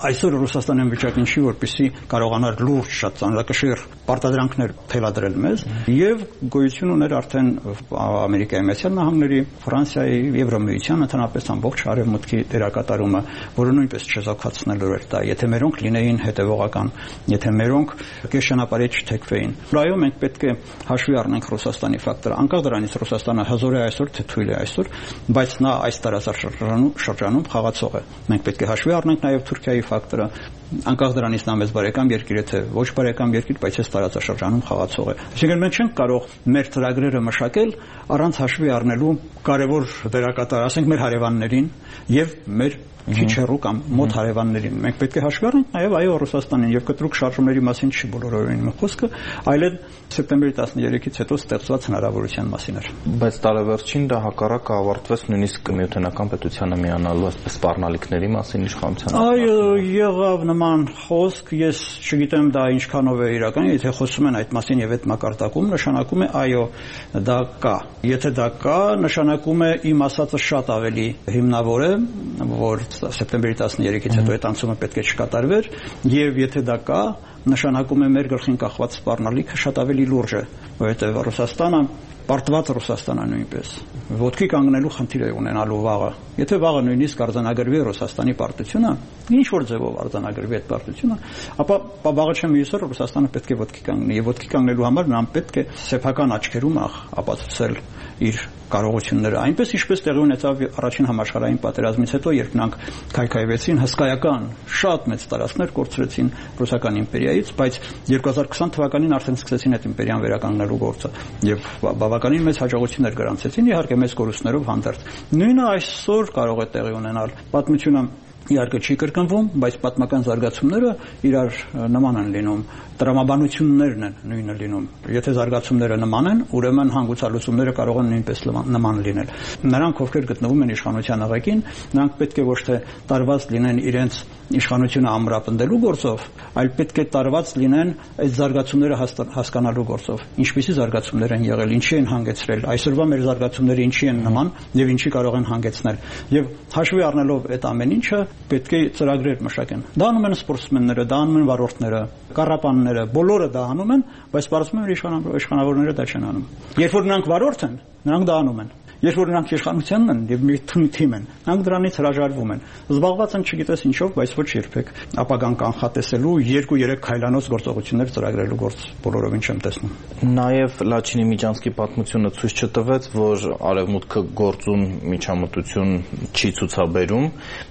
այսօր Ռուսաստանը վիճակին չի, որպեսզի կարողանար լուրջ շատ ծանրակշիռ պարտադրանքներ թելադրել մեզ եւ գոյություն ուներ արդեն Ամերիկայի Միացյալ Նահանգների, Ֆրանսիայի, Եվրամիության ընդհանրապես ամբողջ արևմուտքի դերակատարումը, որը նույնպես չեզոքացնելու էր դա, եթե մերոնք լինեին հետևողական, եթե մերոնք կես ճանապարհի չթեքվեին։ Այո, մենք պետք է հաշվի առնենք Ռուսաստանի ֆակտորը, անկախ դրանից Ռուսաստանը հզոր է այսօր, թե թույլ է այսօր, բայց նա այս տարածաշրջանում շրջանում խաղացող է։ Մենք պետք է հաշվի առնենք նաև Թուրքիայի ֆակտորը, անկախ դրանից նա մեծ բարեկամ երկիր է, թե ոչ բարեկամ երկիր, բայց այս տարածաշրջանում խաղացող է։ Այսինքն մենք չենք կարող մեր ծրագրերը մշակել առանց հաշվի առնելու կարևոր դերակատար, ասենք մեր հարևաններին եւ մեր քիչ հեռու կամ մոտ հարևաններին։ Մենք պետք է հաշվի առնենք նաև այո Ռուսաստանին եւ կտրուկ շարժումների մասին չի բոլորովին խոսքը, այլ սեպտեմբերի տասներեքից հետո ստեղծված հնարավորության մասին էր։ Բայց տարեվերջին դա հակառակը ավարտվեց նույնիսկ միութենական պետությանը միանալու այսպես սպառնալիքների մասին իշխանության։ Այո, եղավ նման խոսք, ես չգիտեմ դա ինչքանով է իրական, եթե խոսում են այդ մասին եւ այդ մակարդակում, նշանակում է այո, դա կա։ Եթե դա կա, նշանակում է իմ ասածը շատ ավելի հիմնավոր է, որ սեպտեմբերի տասներեքից հետո այդ անցումը պետք է չկատարվեր եւ եթե դա կա նշանակում է մեր գլխին կախված սպառնալիքը շատ ավելի լուրջ է որովհետեւ Ռուսաստանը պարտված Ռուսաստանը նույնպես ոտքի կանգնելու խնդիր է ունենալու վաղը եթե վաղը նույնիսկ արձանագրվի Ռուսաստանի պարտությունը ինչ որ ձևով արձանագրվի այդ պարտությունը ապա վաղը չեմ իսօր Ռուսաստանը պետք է ոտքի կանգնի եւ ոտքի կանգնելու համար նրան պետք է սեփական աչքերում ապացուցել իր կարողությունները այնպես ինչպես տեղի ունեցավ առաջին համաշխարհային պատերազմից հետո երբ նրանք քայքայվեցին հսկայական շատ մեծ տարածքներ կորցրեցին ռուսական իմպերիայից բայց երկու հազար քսան թվականին արդեն սկսեցին այդ իմպերիան վերականգնելու գործը եւ բավականին մեծ հաջողություններ գրանցեցին իհարկե մեծ կորուստներով հանդերձ նույնը այսօր կարող է տեղի ունենալ պատմությունը իհարկե չի կրկնվում բայց պատմական զարգացումները իրար նման են լինում տրամաբանություններն են նույնը լինում եթե զարգացումները նման են ուրեմն հանգուցալուծումները կարող են նույնպես նման լինել նրանք ովքեր գտնվում են իշխանության աղեկին նրանք պետք է ոչ թե տարված լինեն իրենց իշխանությունը ամրապնդելու գործով այլ պետք է տարված լինեն այդ զարգացումները հասկանալու գործով ինչպիսի զարգացումներ են եղել ինչի են հանգեցրել այսօրվա մեր զարգացումները ինչի են նման եւ ինչի կարող են հանգեցնել եւ հաշվի առնելով այդ ամեն ինչը պետք է ծրագրեր մշակեն դա անում են սպորտսմենները դա անում են վարորդները կառապանները բոլորը դա անում են բայց սպառում են իշխանավորները դա չեն անում երբ որ նրանք վարորդ են նրանք դա անում են Երբ որ նրանք իշխանությանն են եւ մի թիմ են, նրանք դրանից հրաժարվում են։ Զբաղված են չգիտես ինչով, բայց ոչ երբեք ապագան կանխատեսելու երկու երեք քայլանոց գործողություններ ծրագրելու գործ բոլորովին չեմ տեսնում։ Նաեւ Լաչինի Միջանցքի պատմությունը ցույց չտվեց, որ արևմուտքը գործուն միջամտություն չի ցուցաբերում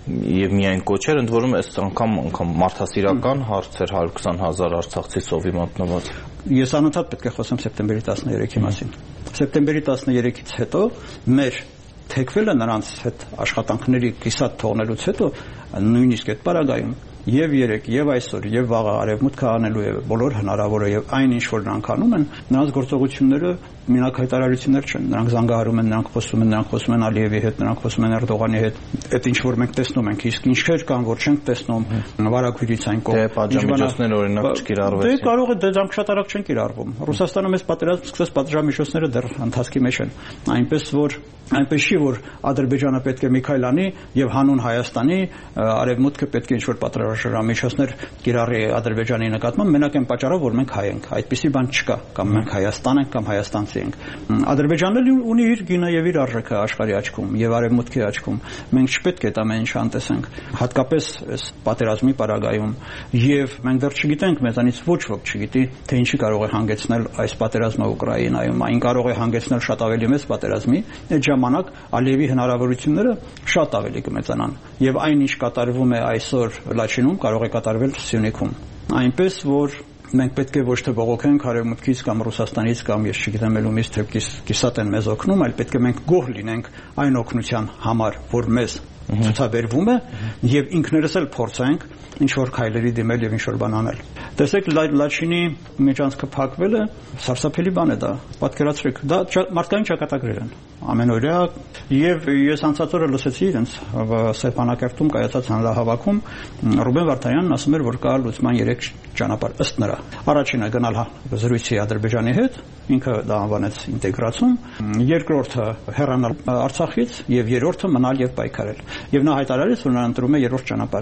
եւ միայն կոչեր, ընդ որում այս անգամ անգամ մարդասիրական հարցեր հարյուր քսան հազար արցախցի սովի մատնված։ Ես անընդհատ պետք է խոսեմ սեպտեմբերի տասներեքի մասին։ Սեպտեմբերի տասներեքից հետո մեր թեքվելը նրանց հետ աշխատանքների կիսատ թողնելուց հետո նույնիսկ այդ պարագայում եւ երեք եւ այսօր եւ վաղը արևմուտքը անելու է բոլոր հնարավորը եւ այն ինչ որ նրանք անում են նրանց գործողությունները մենակ հայտարարություններ չեն նրանք զանգահարում են նրանք խոսում են նրանք խոսում են Ալիևի հետ նրանք խոսում են Էրդողանի հետ այդ ինչ որ մենք տեսնում ենք իսկ ինչքեր կան որ չենք տեսնում վարակույրից այն կողմ դե պատժամիջոցներ օրինակ չկիրառվեցին դե կարող է դե դրանք շատ արագ չեն կիրառվում Ռուսաստանը մեծ պատերազմ սկսեց պատժամիջոցները դեռ ընթացքի մեջ են այնպես որ այնպես չի որ Ադրբեջանը պետք է մի քայլ անի եւ հանուն Հայաստանի արևմուտքը պետք է ինչ որ պատերազմիջոցներ կիրառի Ադրբեջանի նկատմամբ մենակ այն պատճառով որ մենք հայ ենք այդպիսի բան չկա կամ մենք Հայաստան ենք կամ հայաստանցի ենք Ադրբեջանը ունի իր գինը եւ իր արժեքը աշխարհի աչքում եւ արևմուտքի աչքում մենք չպետք է այդ ամեն ինչը անտեսենք հատկապես այս պատերազմի պարագայում եւ մենք դեռ չգիտենք մեզանից ոչ ոք չգիտի թե ինչի կարող է հանգեցնել այս պատերազմը Ուկրաինայում այն կարող է հանգեցնել շատ ավելի մեծ պատերազմի այդ ժամանակ Ալիևի հնարավորությունները շատ ավելի կմեծանան եւ այն ինչ կատարվում է այսօր Լաչինում կարող է կատարվել Սյունիքում այնպես որ մենք պետք է ոչ թե բողոքենք արևմուտքից կամ Ռուսաստանից կամ ես չգիտեմ ելումից թե կիսատ են մեզ օգնում այլ պետք է մենք գոհ լինենք այն օգնության համար որ մեզ ցուցաբերվում է եւ ինքներս էլ փորձենք ինչ որ քայլերի դիմել եւ ինչ որ բան անել տեսեք Լաչինի միջանցքը փակվելը սարսափելի բան է դա պատկերացրեք դա մարդկային ճակատագրեր են ամենօրյա եւ ես անցած օրը լսեցի իրենց Սեփանակերտում կայացած հանրահավաքում Ռուբեն Վարդանյանն ասում էր որ կա լուսման երեք ճանապարհ ըստ նրա առաջինը գնալ զրույցի Ադրբեջանի հետ ինքը դա անվանեց ինտեգրացում երկրորդը հեռանալ Արցախից եւ երրորդը մնալ եւ պայքարել եւ նա հայտարարեց որ նա ընտրում է երրորդ ճանապարհը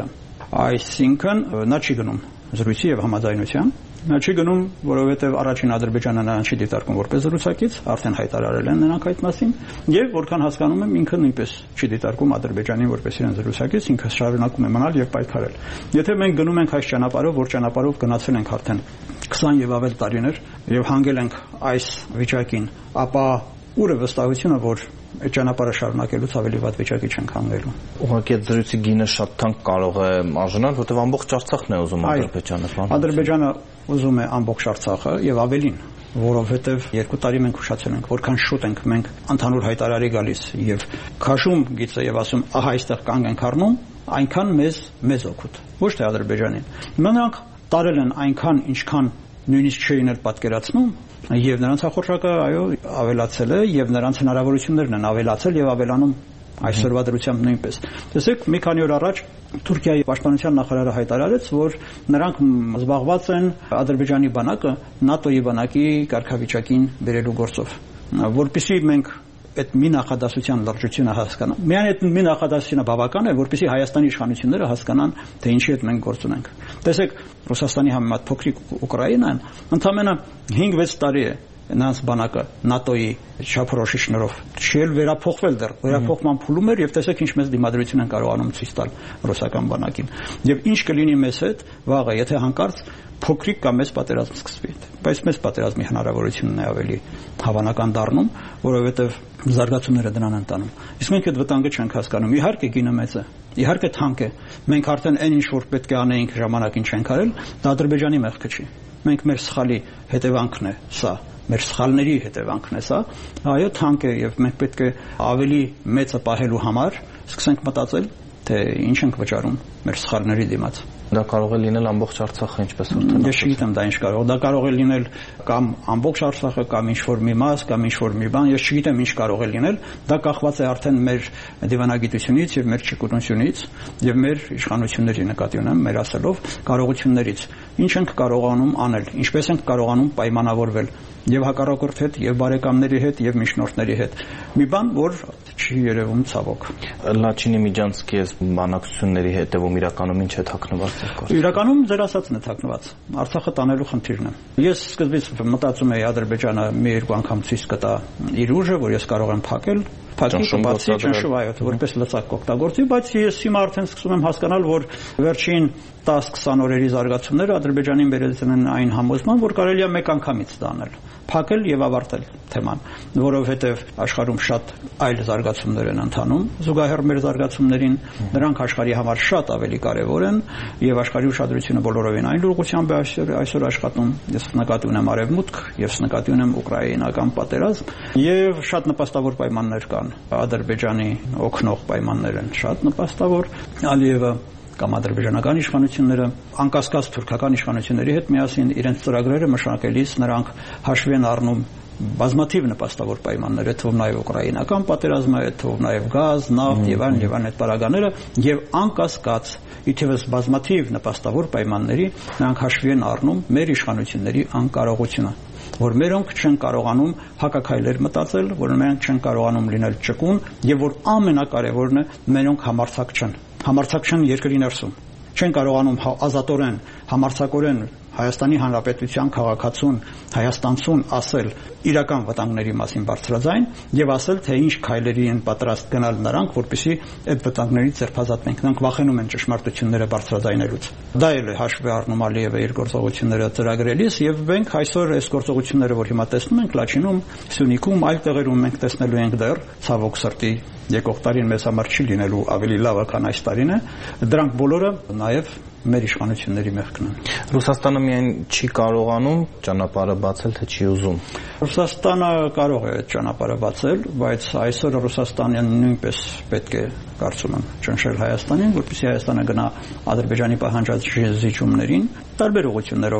Այսինքն նա չի գնում զրույցի եւ համաձայնության Նա չի գնում, որովհետև առաջին Ադրբեջանը նրան չի դիտարկում որպես զրուցակից, արդեն հայտարարել են նրանք այդ մասին, եւ որքան հասկանում եմ, ինքը նույնպես չի դիտարկում Ադրբեջանին որպես իրեն զրուցակից, ինքը շարունակում է մնալ եւ պայքարել։ Եթե մենք գնում ենք այս ճանապարհով, որ ճանապարհով գնացել ենք արդեն քսան եւ ավել տարիներ եւ հանգել ենք այս վիճակին, ապա ուր է վստահությունը, որ այդ ճանապարհը շարունակելուց ավելի վատ վիճակի չենք հանգելու։ Ուղղակի այդ զրույցի գինը շատ թանկ կարող է արժանալ, որտեղ ամբողջ Արցախն է ուզում Ադրբեջանը։ Ադրբեջանը ուզում է ամբողջ Արցախը եւ ավելին, որովհետեւ երկու տարի մենք ուշացել ենք, որքան շուտ ենք մենք ընդհանուր հայտարարի գալիս եւ քաշում գիծը եւ ասում, ահա այստեղ կանգ ենք առնում, այնքան մեզ մեզ օգուտ, ոչ թե Ադրբեջանին։ Հիմա նրանք տարել են այնքան, ինչքան նույնիսկ չէին էլ պատկերացնում եւ նրանց ախորժակը այո ավելացել է եւ նրանց հնարավորություններն են ավելացել եւ ավելանում այսօրվա դրությամբ նույնպես։ Տեսեք, մի քանի օր առաջ Թուրքիայի պաշտպանության նախարարը հայտարարեց, որ նրանք զբաղված են Ադրբեջանի բանակը ՆԱՏՕ-ի բանակի կարգավիճակին բերելու գործով, որպեսզի մենք այդ մի նախադասության լրջությունը հասկանան։ Միայն այդ մի նախադասությունը բավական է, որպեսզի Հայաստանի իշխանությունները հասկանան, թե ինչի հետ մենք գործ ունենք։ Տեսեք, Ռուսաստանի համեմատ փոքրիկ Ուկրաինան ընդամենը հինգ-վեց տարի է նրանց բանակը ՆԱՏՕ-ի չափորոշի շնորհով չել վերափոխվել դեռ, վերափոխման փուլում էր եւ տեսեք ինչ մեծ դիմադրություն են կարողանում ցույց տալ ռուսական բանակին։ Եվ ինչ կլինի մեզ հետ վաղը, եթե հանկարծ փոքրիկ կամ մեծ պատերազմ սկսվի։ Բայց մեծ պատերազմի հնարավորությունն է ավելի հավանական դառնում, որովհետև զարգացումները դրան են տանում։ Իսկ մենք այդ վտանգը չենք հասկանում։ Իհարկե գինը մեծ է, իհարկե թանկ է։ Մենք արդեն այն ինչ որ պետք է անեինք ժամանակին չենք արել, դա Ադրբեջանի մեղքը չի։ Մենք մեր սխալի հետևանքն է սա, մեր սխալների հետևանքն է սա։ Այո, թանկ է եւ մենք պետք է ավելի մեծը պահելու համար սկսենք մտածել, թե ինչ ենք վճարում մեր սխալների դիմաց։ Դա կարող է լինել ամբողջ Արցախը, ինչպես որ Ես չգիտեմ դա ինչ կարող։ Դա կարող է լինել կամ ամբողջ Արցախը, կամ ինչ որ մի մաս, կամ ինչ որ մի բան, ես չգիտեմ ինչ կարող է լինել։ Դա կախված է արդեն մեր դիվանագիտությունից եւ մեր ճկունությունից եւ մեր իշխանությունների նկատի ունեմ, մեր ասելով կարողություններից։ Ինչ ենք կարողանում անել, ինչպես ենք կարողանում պայմանավորվել եւ հակառակորդ հետ, եւ բարեկամների հետ, եւ միջնորդների հետ։ Մի բան, որ չի երևում ցավոք։ Լաչինի Միջանցկի այս բանակցությունների հետևում իրականում ինչ է թաքնված։ Իրականում ձեր ասածն է թաքնված։ Արցախը տանելու խնդիրն է։ Ես սկզբից մտածում էի Ադրբեջանը մի երկու անգամ ցույց կտա իր ուժը, որ ես կարող եմ փակել, փակի բացի ճնշվայոց, որպես լծակ կօգտագործի, բայց ես հիմա արդեն սկսում եմ հասկանալ, որ վերջին տասը-քսան օրերի զարգացումները Ադրբեջանին բերեցին են այն համոզման, որ կարելի է մեկ անգամից դա անել, փակել եւ ավարտել թեման, որովհետեւ աշխարհում շատ այլ զարգացումներ են ընթանում, զուգահեռ մեր զարգացումներին, նրանք աշխարհի համար շատ ավելի կարեւոր են եւ աշխարհի ուշադրությունը բոլորովին այն ուղղությամբ է այսօր այսօր աշխատում։ Ես նկատի ունեմ Արևմուտք, ես նկատի ունեմ ուկրաինական պատերազմ եւ շատ նպաստավոր պայմաններ կան։ Ադրբեջանի օգնող պայմաններ են շատ նպաստավոր։ Ալիևը կամ ադրբեջանական իշխանությունները անկասկած թուրքական իշխանությունների հետ միասին իրենց ծրագրերը մշակելիս նրանք հաշվի են առնում բազմաթիվ նպաստավոր պայմաններ, թվում նաև ուկրաինական պատերազմը, թվում նաև գազ, նավթ եւ այլն եւ այլն այդ պարագաները եւ անկասկած իթևս բազմաթիվ նպաստավոր պայմանների նրանք հաշվի են առնում մեր իշխանությունների անկարողությունը, որ մերոնք չեն կարողանում հակաքայլեր մտածել, որ մենք չեն կարողանում լինել ճկուն եւ որ ամենակարևորն է մերոնք համարձակ չեն։ Համարձակ չեն երկրի ներսում, չեն կարողանում ազատորեն, համարձակորեն Հայաստանի Հանրապետության քաղաքացուն, հայաստանցուն ասել իրական վտանգների մասին բարձրաձայն եւ ասել, թե ինչ քայլերի են պատրաստ գնալ նրանք, որպեսզի այդ վտանգներից ձերբազատվենք։ Նրանք վախենում են ճշմարտությունները բարձրաձայնելուց։ Դա էլ է հաշվի առնում Ալիևը իր գործողությունները ծրագրելիս եւ մենք այսօր այս գործողությունները, որ հիմա տեսնում ենք Լաչինում, Սյունիքում, այլ տեղերում մենք տեսնելու ենք դեռ ցավոք սրտի եկող տարին մեզ համար չի լինելու ավելի լավը, քան այս տարին է։ Դրանք բոլորը նաեւ մեր իշխանությունների մեղքն է։ Ռուսաստանը միայն չի կարողանում ճանապարհը բացել, թե չի ուզում։ Ռուսաստանը կարող է այդ ճանապարհը բացել, բայց այսօր Ռուսաստանը նույնպես պետք է, կարծում եմ, ճնշել Հայաստանին, որպեսզի Հայաստանը գնա Ադրբեջանի պահանջած զիջումներին տարբեր ուղղություններով։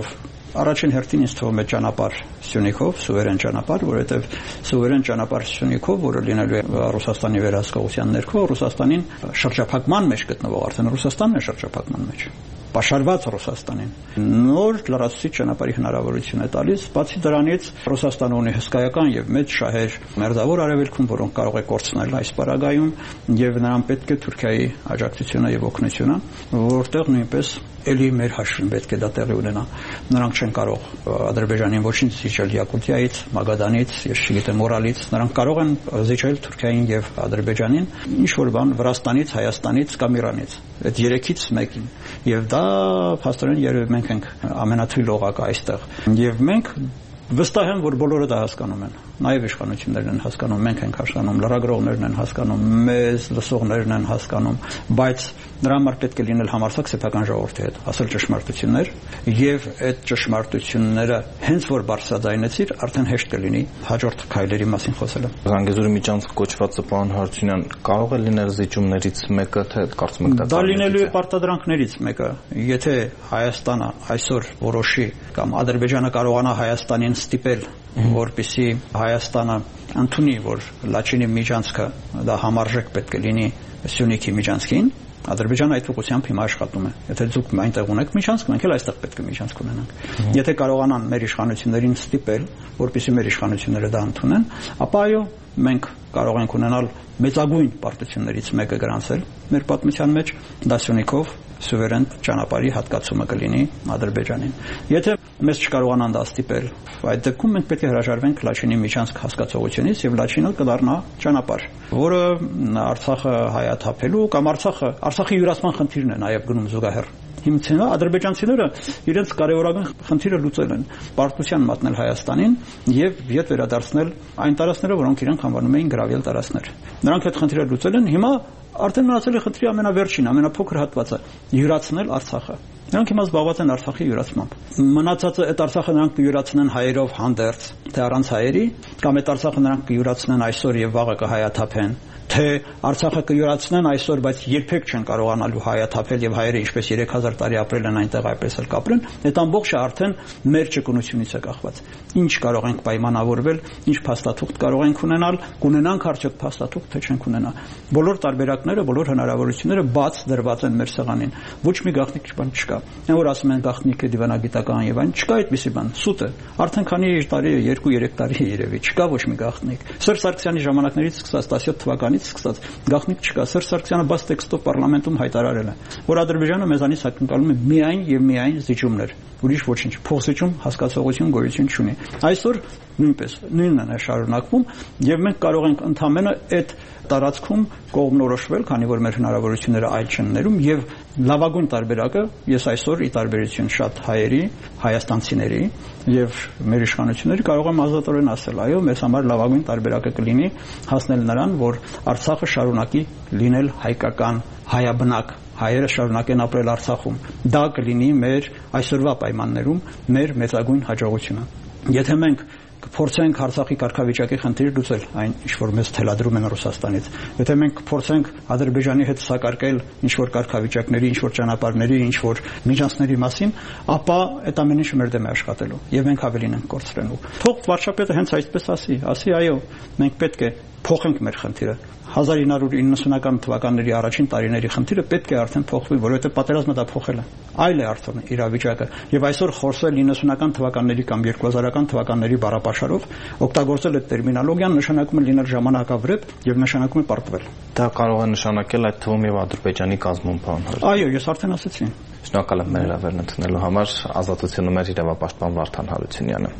Առաջին հերթին ինձ թվում է ճանապարհ Սյունիքով, սուվերեն ճանապարհ, որովհետև սուվերեն ճանապարհ Սյունիքով, որը լինելու է Ռուսաստանի վերահսկողության ներքո, Ռուսաստանին շրջափակման մեջ գտնվող, արդեն Ռուսաստանն է շրջափակման մեջ, պաշարված Ռուսաստանին նոր լրացուցիչ ճանապարհի հնարավորություն է տալիս։ Բացի դրանից Ռուսաստանը ունի հսկայական եւ մեծ շահեր մերձավոր արևելքում, որոնք կարող է կորցնել այս պարագայում, եւ նրան պետք է Թուրքիայի աջակցությունը եւ օգնությունը, որտեղ նույնպես էլի մեր հաշվին պետք է դա տեղի ունենա։ Նրանք չեն կարող Ադրբեջանին ոչինչ զիջել Յակուտիայից, Մագադանից, ես չգիտեմ Օրալից, նրանք կարող են զիջել Թուրքիային եւ Ադրբեջանին ինչ որ բան Վրաստանից, Հայաստանից կամ Իրանից, այդ երեքից մեկին։ Եվ դա փաստորեն երևի մենք ենք ամենաթույլ օղակը այստեղ։ Եվ մենք վստահ եմ, որ բոլորը դա հասկանում են, նաև իշխանություններն են հասկանում, մենք ենք հասկանում, լրագրողներն են հասկանում, մեզ լսողներն են հասկանում, բայց նրա համար պետք է լինել համարձակ սեփական ժողովրդի հետ, ասել ճշմարտություններ, եւ այդ ճշմարտությունները հենց որ բարձրաձայնեցիր, արդեն հեշտ կլինի հաջորդ քայլերի մասին խոսելը։ Զանգեզուրի միջանցք կոչվածը պարոն Հարությունյան, կարող է լինել զիջումներից մեկը, թե կարծում եք դա լինելու է պարտադրանքներից մեկը, եթե Հայաստանը այսօր որոշի կամ Ադրբեջանը կարողանա Հայաստանին ստիպել, որպեսզի Հայաստանը ընդունի, որ Լաչինի միջանցքը դա համարժեք պետք է լինի Սյունիքի միջանցքին, Ադրբեջանը այդ ուղղությամբ հիմա աշխատում է։ Եթե դուք այնտեղ ունեք միջանցք, մենք էլ այստեղ պետք է միջանցք ունենանք։ Եթե կարողանան մեր իշխանություններին ստիպել, որպեսզի մեր իշխանությունները դա ընդունեն, ապա այո, մենք կարող ենք ունենալ մեծագույն պարտություններից մեկը գրանցել մեր պատմության մեջ, դա Սյունիքով սուվերեն ճանապարհի հատկացումը կլինի Ադրբեջանին։ Եթե մեզ չկարողանան դա ստիպել, այդ դեպքում մենք պետք է հրաժարվենք Լաչինի միջանցք հասկացողությունից եւ Լաչինը կդառնա ճանապարհ, որը Արցախը հայաթափելու կամ Արցախը Արցախի յուրացման խնդիրն է նաեւ գնում զուգահեռ։ Հիմա ադրբեջանցիները իրենց կարևորագույն խնդիրը լուծել են՝ պարտության մատնել Հայաստանին եւ յետ վերադարձնել այն տարածքները, որոնք իրենք անվանում էին գրավյալ տարածքներ։ Նրանք այդ խնդիրը լուծել են, հիմա արդեն մնացել է խնդրի ամենավերջին, ամենափոքր հատվածը՝ յուրացնել Արցախը։ Նրանք հիմա զբաղված են Արցախի յուրացմամբ։ Մնացածը այդ Արցախը նրանք կյուրացնեն հայերով հանդերձ, թե առանց հայերի, կամ այդ Արցախը նրանք կյուրացնեն այսօր եւ վաղը կհայաթափեն, թե Արցախը կյուրացնեն այսօր, բայց երբեք չեն կարողանալու հայաթափել եւ հայերը ինչպես երեք հազար տարի ապրել են այնտեղ այպես էլ կապրեն, այդ ամբողջը արդեն մեր ճկունությունից է կախված։ Ինչ կարող ենք պայմանավորվել, ինչ փաստաթուղթ կարող ենք ունենալ, կունենանք արդյոք փաստաթուղթ, թե չենք ունենա։ Բոլոր տարբերակները, բոլոր հնարավորությունները բաց դրված են մեր սեղանին։ Ոչ մի գաղտնիք բան չկա։ Այն որ ասում են գաղտնիքը դիվանագիտական եւ այն, չկա այդպիսի բան, սուտ է։ Արդեն քանի տարի է, երկու երեք տարի է երևի, չկա ոչ մի գաղտնիք։ Սերժ Սարգսյանի ժամանակներից սկսած տասյոթ թվականից սկսած գաղտնիք չկա։ Սերժ Սարգսյանը բաց տեքստով պարլամենտում հայտարարել է, որ Ադրբեջանը մեզանից ակնկալում է միայն եւ միայն զիջումներ, ուրիշ ոչինչ, փոխզիջում հասկացողություն գոյություն չունի։ Այսօր նույնպես նույնն է շարունակվում եւ մենք կարող ենք ընդհանրապես այդ տարածքում կողմնորոշվել, քանի որ մեր հնարավորությունները այլ չեն ներում եւ լավագույն տարբերակը ես այսօր ի տարբերություն շատ հայերի, հայաստանցիների եւ մեր իշխանությունների կարող եմ ազատորեն ասել, այո, մեզ համար լավագույն տարբերակը կլինի հասնել նրան, որ Արցախը շարունակի լինել հայկական, հայաբնակ, հայերը շարունակեն ապրել Արցախում։ Դա կլինի մեր այսօրվա պայմաններում մեր մեծագույն հաջողությունը։ Եթե մենք կփորձենք Արցախի կարգավիճակի խնդիրը լուծել, այն ինչ որ մեզ թելադրում են Ռուսաստանից, եթե մենք կփորձենք Ադրբեջանի հետ սակարկել ինչ որ կարգավիճակների, ինչ որ ճանապարհների, ինչ որ միջանցքների մասին, ապա այդ ամեն ինչը մեր դեմ է աշխատելու եւ մենք ավելին ենք կորցրելու։ Թող վարչապետը հենց այսպես ասի, ասի այո, մենք պետք է փոխենք մեր խնդիրը։ հազար ինը հարյուր իննսունական թվականների առաջին տարիների խնդիրը պետք է արդեն փոխվի, որովհետև պատերազմը դա փոխել է։ Այլ է արդեն իրավիճակը, եւ այսօր խոսել իննսունական թվականների կամ երկու հազարական թվականների բառապաշարով, օգտագործել այդ տերմինոլոգիան նշանակում է լինել ժամանակավրեպ եւ նշանակում է պարտվել։ Դա կարող է նշանակել այդ թվում եւ Ադրբեջանի կազմում, պարոն Հարությունյան։ Այո, ես արդեն ասացի։ Շնորհակալ եմ մեր հրավերն ընդունելու համար, ազատությունում էր իրավապաշտպան Վարդան Հարությունյանը։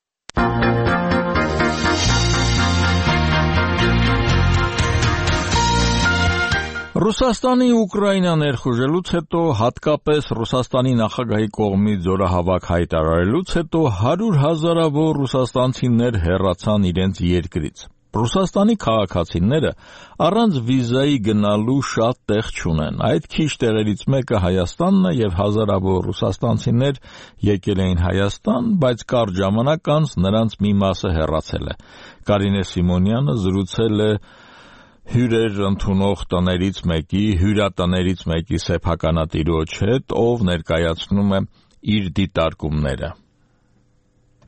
Ռուսաստանի Ուկրաինա ներխուժելուց հետո, հատկապես Ռուսաստանի նախագահի կողմից զորահավաք հայտարարելուց հետո հարյուր հազարավոր ռուսաստանցիներ հեռացան իրենց երկրից։ Ռուսաստանի քաղաքացիները առանց վիզայի գնալու շատ տեղ չունեն։ Այդ քիչ տեղերից մեկը Հայաստանն է եւ հազարավոր ռուսաստանցիներ եկել էին Հայաստան, բայց կարճ ժամանակ անց նրանց մի մասը հեռացել է։ Կարինե Սիմոնյանը զրուցել է հյուրեր ընդունող տներից մեկի, հյուրատներից մեկի սեփականատիրոջ հետ, ով ներկայացնում է իր դիտարկումները։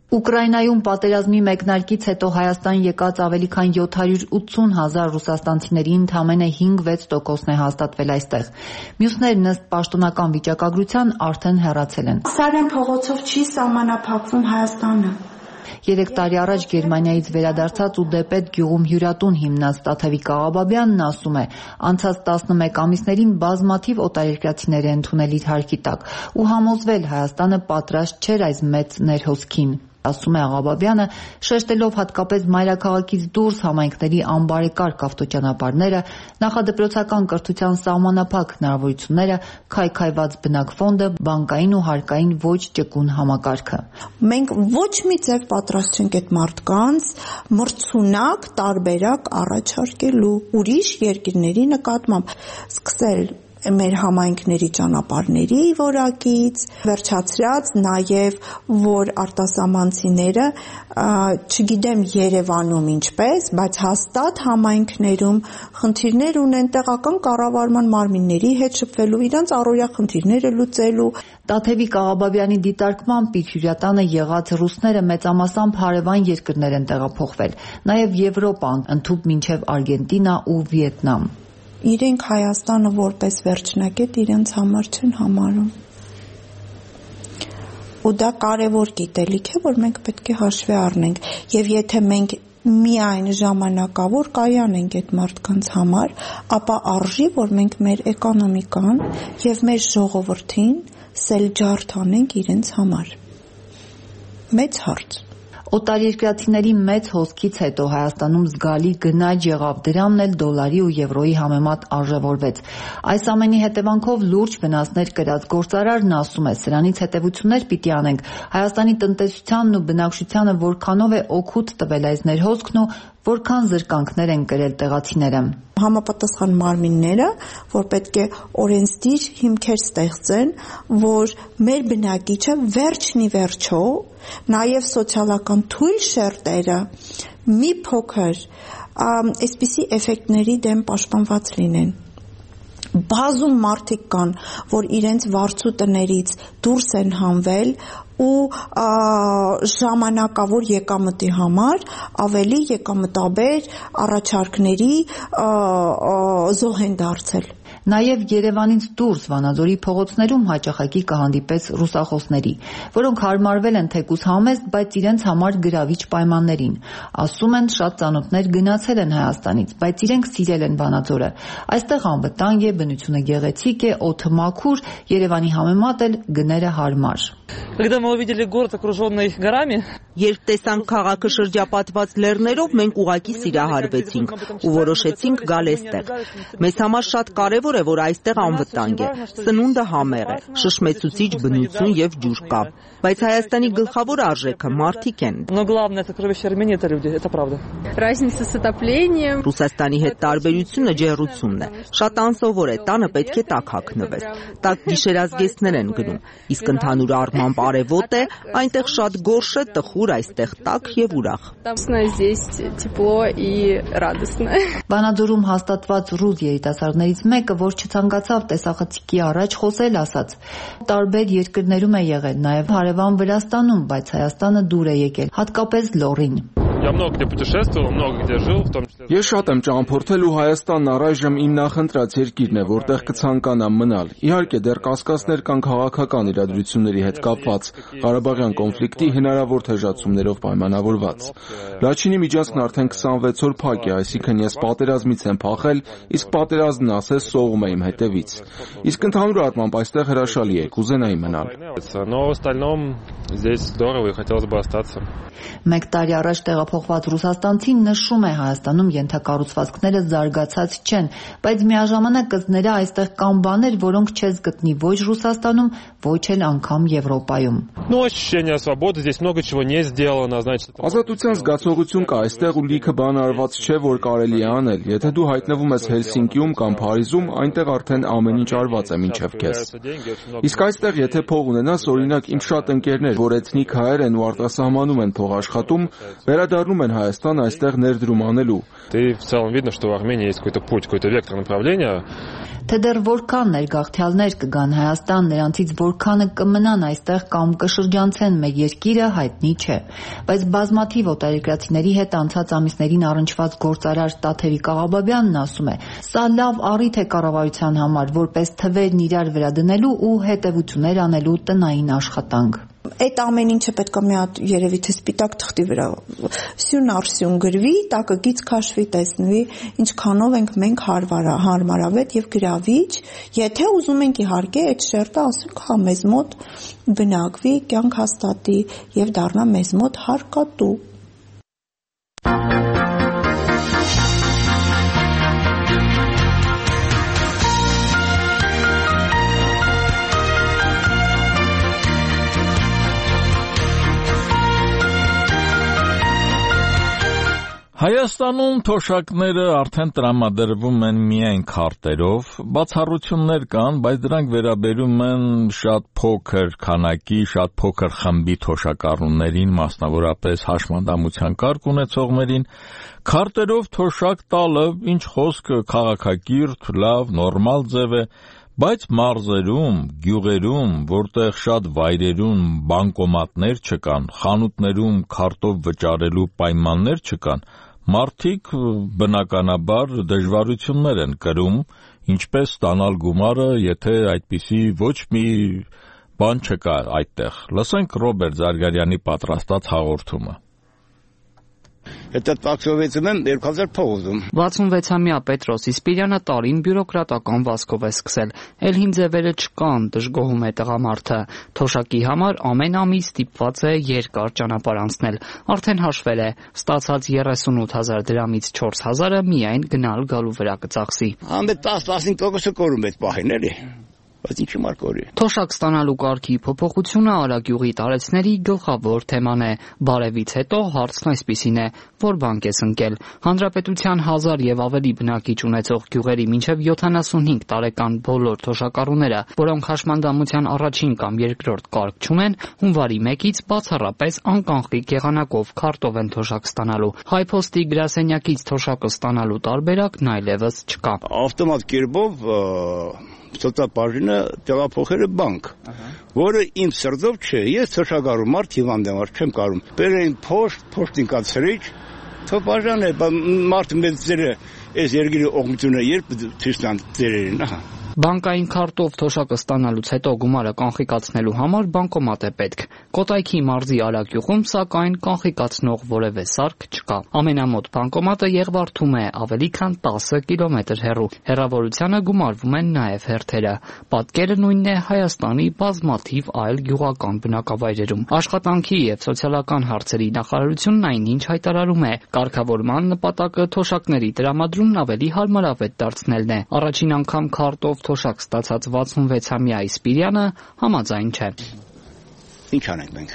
Ուկրաինայում պատերազմի մեկնարկից հետո Հայաստան եկած ավելի քան յոթ հարյուր ութսուն հազար ռուսաստանցիների ընդամենը հինգ-վեց տոկոսն է հաստատվել այստեղ։ Մյուսներն ըստ պաշտոնական վիճակագրության արդեն հեռացել են։ Սարյան փողոցով չի սահմանափակվում Հայաստանը։ Երեք տարի առաջ Գերմանիայից վերադարձած ու դեպետ գյուղում հյուրատուն հիմնած Տաթևիկ Աղաբաբյանն ասում է, անցած տասնմեկ ամիսներին բազմաթիվ օտարերկրացիներ է ընդունել իր հարկի տակ ու համոզվել Հայաստանը պատրաստ չէր այս մեծ ներհոսքին։ Ասում է Աղաբաբյանը, շեշտելով հատկապես մայրաքաղաքից դուրս համայնքների անբարեկարգ ավտոճանապարհները, նախադպրոցական կրթության սահմանափակ հնարավորությունները, քայքայված բնակֆոնդը, բանկային ու հարկային ոչ ճկուն համակարգը։ Մենք ոչ մի ձև պատրաստ չենք այդ մարդկանց մրցունակ տարբերակ առաջարկելու ուրիշ երկրների նկատմամբ, սկսել մեր համայնքների ճանապարհների որակից, վերջացրած նաև, որ արտասահմանցիները, չգիտեմ Երևանում ինչպես, բայց հաստատ համայնքներում խնդիրներ ունեն տեղական կառավարման մարմինների հետ շփվելու, իրենց առօրյա խնդիրները լուծելու։ Տաթևիկ Աղաբաբյանի դիտարկմամբ իր հյուրատանը եղած ռուսները մեծամասամբ հարևան երկրներ են տեղափոխվել, նաև Եվրոպա, ընդհուպ մինչև Արգենտինա ու Վիետնամ։ Իրենք Հայաստանը որպես վերջնակետ իրենց համար չեն համարում։ Ու դա կարևոր գիտելիք է, որ մենք պետք է հաշվի առնենք, եւ եթե մենք միայն ժամանակավոր կայան ենք այդ մարդկանց համար, ապա արժի, որ մենք մեր էկոնոմիկան եւ մեր ժողովրդին սելջարդ անենք իրենց համար։ Մեծ հարց։ Օտարերկրացիների մեծ հոսքից հետո Հայաստանում զգալի գնաճ եղավ, դրամն էլ դոլարի ու եվրոյի համեմատ արժևորվեց։ Այս ամենի հետևանքով լուրջ վնասներ կրած գործարարն ասում է, սրանից հետևություններ պիտի անենք Հայաստանի տնտեսությանն ու բնակչությանը որքանով է օգուտ տվել այս ներհոսքն ու որքան զրկանքներ են կրել տեղացիները։ Համապատասխան մարմինները, որ պետք է օրենսդիր հիմքեր ստեղծեն, որ մեր բնակիչը վերջնի վերջո, նաև սոցիալական թույլ շերտերը մի փոքր այսպիսի էֆեկտների դեմ պաշտպանված լինեն։ Բազում մարդիկ կան, որ իրենց վարձու տներից դուրս են հանվել ու ժամանակավոր եկամտի համար ավելի եկամտաբեր առաջարկների զոհ են դարձել։ Նաև Երևանից դուրս Վանաձորի փողոցներում հաճախակի կհանդիպես ռուսախոսների, որոնք հարմարվել են թեկուզ համեստ, բայց իրենց համար գրավիչ պայմաններին։ Ասում են, շատ ծանոթներ գնացել են Հայաստանից, բայց իրենք սիրել են Վանաձորը։ Այստեղ անվտանգ է, բնությունը գեղեցիկ է, օդը մաքուր, Երևանի համեմատ էլ գները հարմար։ Երբ տեսանք քաղաքը շրջապատված լեռներով, մենք ուղղակի սիրահարվեցինք ու որոշեցինք գալ այստեղ։ Մեզ համար շատ կարևոր է, որ այստեղ անվտանգ է, սնունդը համեղ է, շշմեցուցիչ բնություն եւ ջուր կա, բայց Հայաստանի գլխավոր արժեքը մարդիկ են։ Ռուսաստանի հետ տարբերությունը ջեռությունն է։ Շատ անսովոր է, տանը պետք է տաք հագնվես։ Տաք գիշերազգեստներ են գնում, իսկ ընդհանուր առմամբ արևոտ է, այնտեղ շատ գորշ է, տխուր, այստեղ տաք եւ ուրախ։ Վանաձորում հաստատված ռուս երիտասարդներից մեկը, որ չցանկացավ տեսախցիկի առաջ խոսել, ասաց. տարբեր երկրներում է եղել, նաև հարևան Վրաստանում, բայց Հայաստանը դուր է եկել, հատկապես Լոռին։ Ես շատ եմ ճամփորդել ու Հայաստանն առայժմ իմ նախընտրած երկիրն է, որտեղ կցանկանամ մնալ։ Իհարկե դեռ կասկածներ կան քաղաքական իրադրությունների հետ կապված, Ղարաբաղյան կոնֆլիկտի հնարավոր թեժացումներով պայմանավորված։ Լաչինի միջանցքն արդեն քսանվեց օր փակ է, այսինքն ես պատերազմից եմ փախել, իսկ պատերազմն ասես սողում է իմ հետևից։ Իսկ ընդհանուր առմամբ այստեղ հրաշալի է, կուզենայի մնալ։ Մեկ տարի առաջ տեղափոխված ռուսաստանցին նշում է, Հայաստանում ենթակառուցվածքները զարգացած չեն, բայց միաժամանակ կզները այստեղ կան բաներ, որոնք չես գտնի ոչ Ռուսաստանում, ոչ էլ անգամ Եվրոպայում։ Ազատության զգացողություն կա այստեղ ու լիքը բան արված չէ, որ կարելի է անել։ Եթե դու հայտնվում ես Հելսինկիում կամ Փարիզում, այնտեղ արդեն ամեն ինչ արված է մինչև քեզ։ Իսկ այստեղ եթե փող ունենաս, օրինակ իմ շատ ընկերներ, որ էթնիկ հայեր են ու արտասահմանում են փող աշխատում, վերադառնում անդրադառնում են Հայաստան այստեղ ներդրում անելու։ И в целом видно, что в Армении есть какой-то путь, какой-то вектор направления. Թե դեռ որքան ներգաղթյալներ կգան Հայաստան, նրանցից որքանը կմնան այստեղ կամ կշրջանցեն մեր երկիրը, հայտնի չէ։ Բայց բազմաթիվ օտարերկրացիների հետ անցած ամիսներին առնչված գործարար Տաթևիկ Աղաբաբյանն ասում է. սա լավ առիթ է կառավարության համար, որպես թվերն իրար վրա դնելու ու հետևություններ անելու տնային աշխատանք։ Այդ ամեն ինչը պետք է մի հատ երևի թե սպիտակ թղթի վրա սյուն արսյուն գրվի, տակը գից քաշվի, տեսնվի, ինչքանով ենք մենք հարմարավետ եւ գրավիչ, եթե ուզում ենք իհարկե այդ շերտը ասենք հա մեզ մոտ բնակվի, կյանք հաստատի եւ դառնա մեզ մոտ հարկատու։ Հայաստանում թոշակները արդեն տրամադրվում են միայն քարտերով, բացառություններ կան, բայց դրանք վերաբերում են շատ փոքր քանակի, շատ փոքր խմբի թոշակառուներին, մասնավորապես հաշմանդամության կարգ ունեցողներին, քարտերով թոշակ տալը, ինչ խոսքը, քաղաքակիրթ, լավ, նորմալ ձև է, բայց մարզերում, գյուղերում, որտեղ շատ վայրերում բանկոմատներ չկան, խանութներում քարտով վճարելու պայմաններ չկան, մարդիկ բնականաբար դժվարություններ են կրում, ինչպես ստանալ գումարը, եթե այդպիսի ոչ մի բան չկա այդտեղ։ Լսենք Ռոբերտ Զարգարյանի պատրաստած հաղորդումը։ Это տաքսովեցում եմ երկու հազար փող ուզում։ վաթսունվեցամյա Պետրոս Իսպիրյանը տարին բյուրոկրատական վազքով է սկսել։ Էլ հին ձևերը չկան, դժգոհում է տղամարդը։ Թոշակի համար ամեն ամիս ստիպված է երկար ճանապարհ անցնել։ Արդեն հաշվել է, ստացած երեսունութ հազար դրամից չորս հազարը միայն գնալ գալու վրա կծախսի։ Անդե տասը-տասնհինգ տոկոսը կորում է պահին էլի։ Բայց ինչի մարկորի։ Թոշակ ստանալու կարգի փոփոխությունը Արագյուղի տարեցների գլխավոր թեման է։ Բարևից հետո հարցն այսպիսին է, որ բանկ ես ընկել։ Հանրապետության հազար եւ ավելի բնակիչ ունեցող գյուղերի մինչեւ յոթանասունհինգ տարեկան բոլոր թոշակառուները, որոնք հաշմանդամության առաջին կամ երկրորդ կարգ չունեն, հունվարի մեկից բացառապես անկանխիկ եղանակով քարտով են թոշակ ստանալու։ Հայփոստի գրասենյակից թոշակը ստանալու տարբերակն այլևս չկա։ Ավտոմատ կերպով սոցիալբաժինը տեղափոխել է բանկ, որը իմ սրտով չէ, ես թոշակառու մարդ հիվանդ եմ, չեմ կարում։ Բերեին փոշտ, փոշտին կացրիչ, թոփաժան է, մարդը մեծ ձերը, այս երկրի օգնությունը երբ ցույց տան ձերերին, ահա։ Բանկային քարտով թոշակը ստանալուց հետո գումարը կանխիկացնելու համար բանկոմատ է պետք։ Կոտայքի մարզի Արագյուղում սակայն կանխիկացնող որևէ սարք չկա։ Ամենամոտ բանկոմատը Եղվարդում է, ավելի քան տասը կիլոմետր հեռու։ Հեռավորությանը գումարվում են նաև հերթերը։ Պատկերը նույնն է Հայաստանի բազմաթիվ այլ գյուղական բնակավայրերում։ Աշխատանքի եւ սոցիալական հարցերի նախարարությունն այնինչ հայտարարում է, կարգավորման նպատակը թոշակների տրամադրումն ավելի հարմարավետ դարձնելն է։ Առաջին անգամ քարտով թոշակ ստացած վաթսունվեցամյա Իսպիրյանը համաձայն չէ։ Ինչ անենք մենք։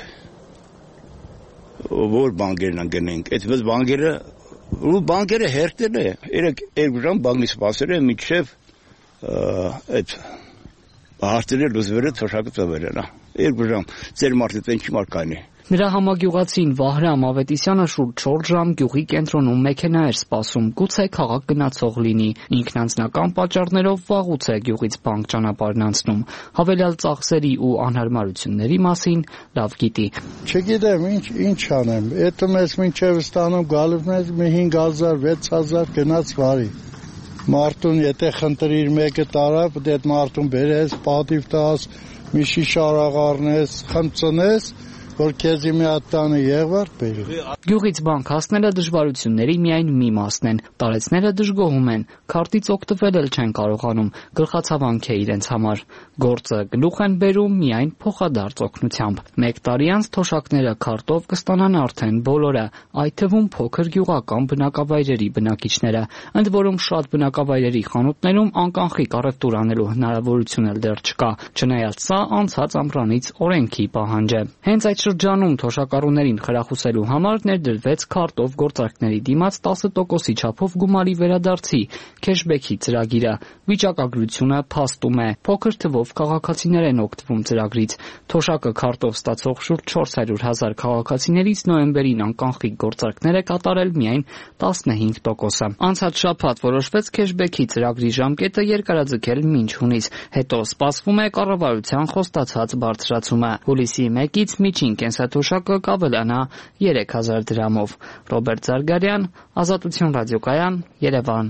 Որ բանկերն անգնենք, այդ բանկերը, ու բանկերը հերթել է, երկու ժամ բանկի սպասել է միջև այդ հարցերը լուծվելը թոշակը ծավալ է։ Երկու ժամ ծեր մարդը ինչի մար կանի։ Նրա համագյուղացին Վահրամ Ավետիսյանը շուրջ չորս ժամ գյուղի կենտրոնում մեքենա էր սպասում, գուցե քաղաք գնացող լինի։ Ինքն անձնական պատճառներով վաղուց է գյուղից բանկ ճանապարհն անցնում։ Հավելյալ ծախսերի ու անհարմարությունների մասին լավ գիտի։ Չգիտեմ ինչ ինչ անեմ։ Էդը մեզ մինչև ստանում գալուց մեզ մի հինգ հազար, վեց հազար գնաց վարի։ Մարդուն եթե խնդրիր մեկը տարա, պետք է մարդուն բերես, պատիվ տաս, մի շիշ արաղ առնես, խմծնես, որ քեզի մի հատ տանը Եղվարդ բերի։ Գյուղից բանկ հասնելը դժվարությունների միայն մի մասն են։ Տարեցները դժգոհում են, քարտից օգտվել էլ չեն կարողանում, գլխացավանք է իրենց համար։ Գործը գլուխ են բերում միայն փոխադարձ օգնությամբ։ Մեկ տարի անց թոշակները քարտով կստանան արդեն բոլորը, այդ թվում փոքր գյուղական բնակավայրերի բնակիչները։ Ընդ որում շատ բնակավայրերի խանութներում անկանխիկ առևտուր անելու հնարավորություն էլ դեռ չկա, չնայած սա անցած ամռանից օրենքի պահանջ է։ Հենց այդ շրջանում թոշակառուներին խրախուսելու համար ներդրվեց քարտով գործարքների դիմաց տասը տոկոսի չափով գումարի վերադարձի քեշբեքի ծրագիրը։ Վիճակագրությունը փաստում է, փոքր թվով քաղաքացիներ են օգտվում ծրագրից։ Թոշակը քարտով ստացող շուրջ չորս հարյուր հազար քաղաքացիներից նոյեմբերին անկանխիկ գործարքներ է կատարել միայն տասնհինգ տոկոսը։ Անցած շաբաթ որոշվեց քեշբեքի ծրագրի ժամկետը երկարաձգել մինչ հունիս, հետո սպասվում է կառավարության խոստացած բարձրացումը։ Հուլիսի մեկից միջին կենսաթոշակը կավելանա երեք հազար դրամով։ Ռոբերտ Զարգարյան, Ազատություն ռադիոկայան, Երևան։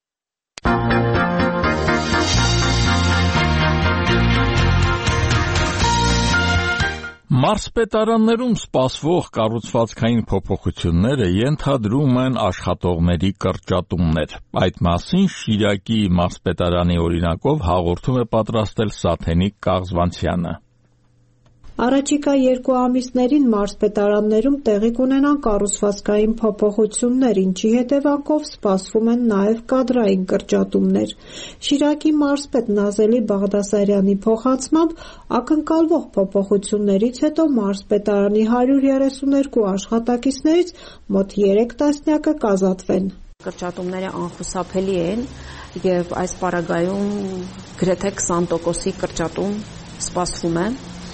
Մարզպետարաններում սպասվող կառուցվածքային փոփոխությունները ենթադրում են աշխատողների կրճատումներ։ Այդ մասին Շիրակի մարզպետարանի օրինակով հաղորդում է պատրաստել Սաթենիկ Կաղզվանցյանը։ Առաջիկա երկու ամիսներին մարզպետարաններում տեղի կունենան կառուցվածքային փոփոխություններ, ինչի հետևանքով սպասվում են նաև կադրային կրճատումներ։ Շիրակի մարզպետ Նազելի Բաղդասարյանի փոխանցմամբ ակնկալվող փոփոխություններից հետո մարզպետարանի հարյուր երեսուն երկու աշխատակիցներից մոտ երեք տասնյակը կազատվեն։ Կրճատումները անխուսափելի են եւ այս պարագայում գրեթե քսան տոկոսի կրճատում սպասվում է։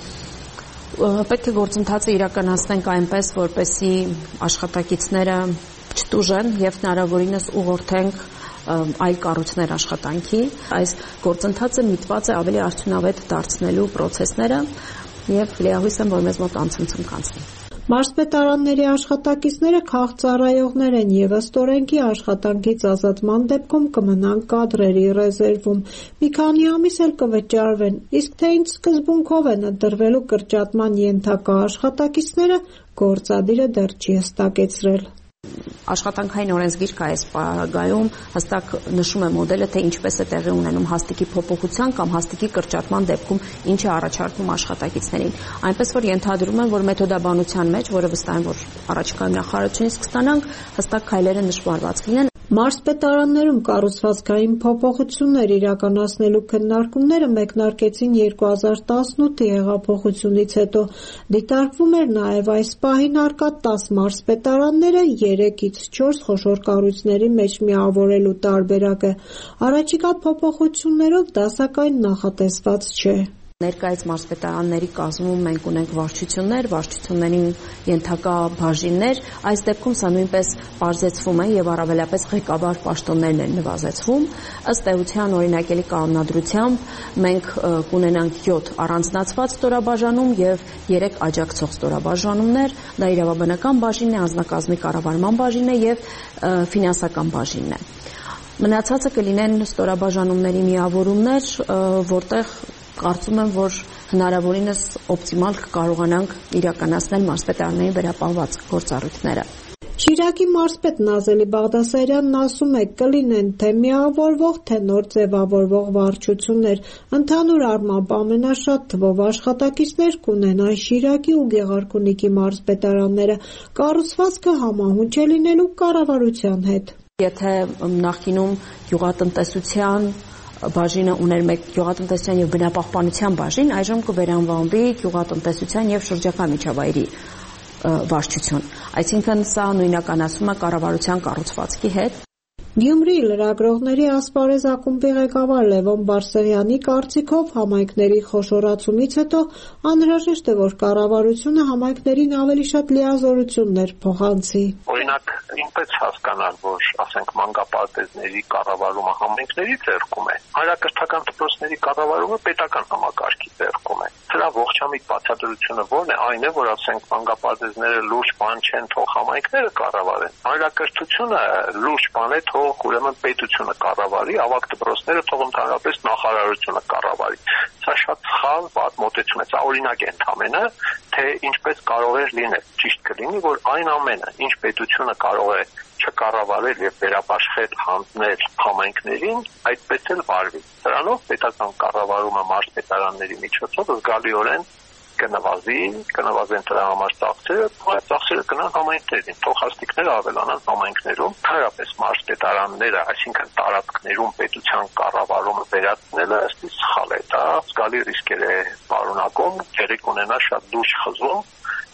Պետք է գործընթացը իրականացնենք այնպես, որպեսզի աշխատակիցները չտուժեն եւ հնարավորինս ուղղորդենք այլ կառույցներ աշխատանքի։ Այս գործընթացը միտված է ավելի արդյունավետ դարձնելու process-ները եւ լիահույս եմ, որ մեզ մոտ անցնցում կանցնի։ Մարզպետարանների աշխատակիցները քաղծառայողներ են եւ ըստ օրենքի աշխատանքից ազատման դեպքում կմնան կադրերի ռեզերվում։ Մի քանի ամիս էլ կվճարվեն, իսկ թե ինչ սկզբունքով են ընտրվելու կրճատման ենթակա աշխատակիցները, գործադիրը դեռ չի հստակեցրել։ Աշխատանքային օրենսգիրքը այս պարագայում հստակ նշում է մոդելը, թե ինչպես է տեղի ունենում հաստիկի փոփոխության կամ հաստիկի կրճատման դեպքում ինչ է առաջարկվում աշխատակիցներին։ Այնպես որ ենթադրում եմ, որ մեթոդաբանության մեջ, որը վստահ եմ, որ առաջիկայում նախարարությունից կստանանք, հստակ քայլերը նշмарված կլինեն։ Մարզպետարաններում կառուցվածքային փոփոխություններ իրականացնելու քննարկումները մեկնարկեցին երկու հազար տասնութի հեղափոխությունից հետո։ Դիտարկվում էր նաև այս պահին առկա տաս մարզպետարանները երեքից չորս խոշոր կառույցների մեջ միավորելու տարբերակը։ Առաջիկա փոփոխություններով դա սակայն նախատեսված չէ։ Ներկայիս մարզպետարանների կազմում մենք ունենք վարչություններ, վարչություններին ենթակա բաժիններ, այս դեպքում սա նույնպես բարձեցվում է եւ առավելապես ղեկավար պաշտոններն են նվազեցվում։ Ըստ էության օրինակելի կանոնադրությամբ մենք կունենանք յոթ առանձնացված ստորաբաժանում եւ երեք աջակցող ստորաբաժանումներ, դա իրավաբանական բաժինն է, անձնակազմի կառավարման բաժինն է եւ ֆինանսական բաժինն է։ Մնացածը կլինեն ստորաբաժանումների միավորումներ, որտեղ կարծում եմ, որ հնարավորինս օպտիմալ կկարողանանք իրականացնել մարզպետարանների վերապահված գործառույթները։ Շիրակի մարզպետ Նազելի Բաղդասարյանն ասում է, կլինեն թե միավորվող, թե նոր ձևավորվող վարչություններ։ Ընդհանուր առմամբ ամենաշատ թվով աշխատակիցներ կունենան Շիրակի ու Գեղարքունիքի մարզպետարանները։ Կառուցվածքը համահունչ է լինելու կառավարության հետ։ Եթե նախկինում գյուղատնտեսության բաժինը ուներ մեկ գյուղատնտեսության եւ բնապահպանության բաժին, այժմ կվերանվանվի գյուղատնտեսության եւ շրջակա միջավայրի վարչություն։ Այսինքն սա նույնականացում է կառավարության կառուցվածքի հետ։ Գյումրիի լրագրողների ասպարեզ ակումբի ղեկավար Լևոն Բարսեղյանի կարծիքով համայնքների խոշորացումից հետո անհրաժեշտ է, որ կառավարությունը համայնքներին ավելի շատ լիազորություններ փոխանցի։ Օրինակ, ինչպես հասկանալ, որ ասենք մանկապարտեզների կառավարումը համայնքների ձեռքում է, հանրակրթական դպրոցների կառավարումը պետական համակարգի ձեռքում է։ Սրա ողջամիտ բացատրությունը ո՞րն է, այն է, որ ասենք մանկապարտեզները լուրջ բան չեն, թող համայնքները կառավարեն։ Հանրակրթությունը լուրջ բան է, թող ուրեմն պետությունը կառավարի, ավագ դպրոցները թող ընդհանրապես նախարարությունը կառավարի։ Սա շատ սխալ վատ մոտեցում է, սա օրինակ է ընդամենը, թե ինչպես կարող է լինել։ Ճիշտ կլինի, որ այն ամենը, ինչ պետությունը կարող է չկառավարել եւ վերապաշխել հանձնել համայնքներին, այդպես էլ վարվի։ Դրանով պետական կառավարումը մարզպետարանների միջոցով զգալիորեն կնվազի, կնվազեն դրա համար ծախսերը, այդ ծախսերը կնան համայնքներին, թող հաստիկները ավելանան համայնքներում, հանրապես մարզպետարանները, այսինքն տարածքներում պետության կառավարումը վերացնելը ըստ իս սխալ է, դա զգալի ռիսկեր է պարունակում, տեղի կունենա շատ լուրջ խզում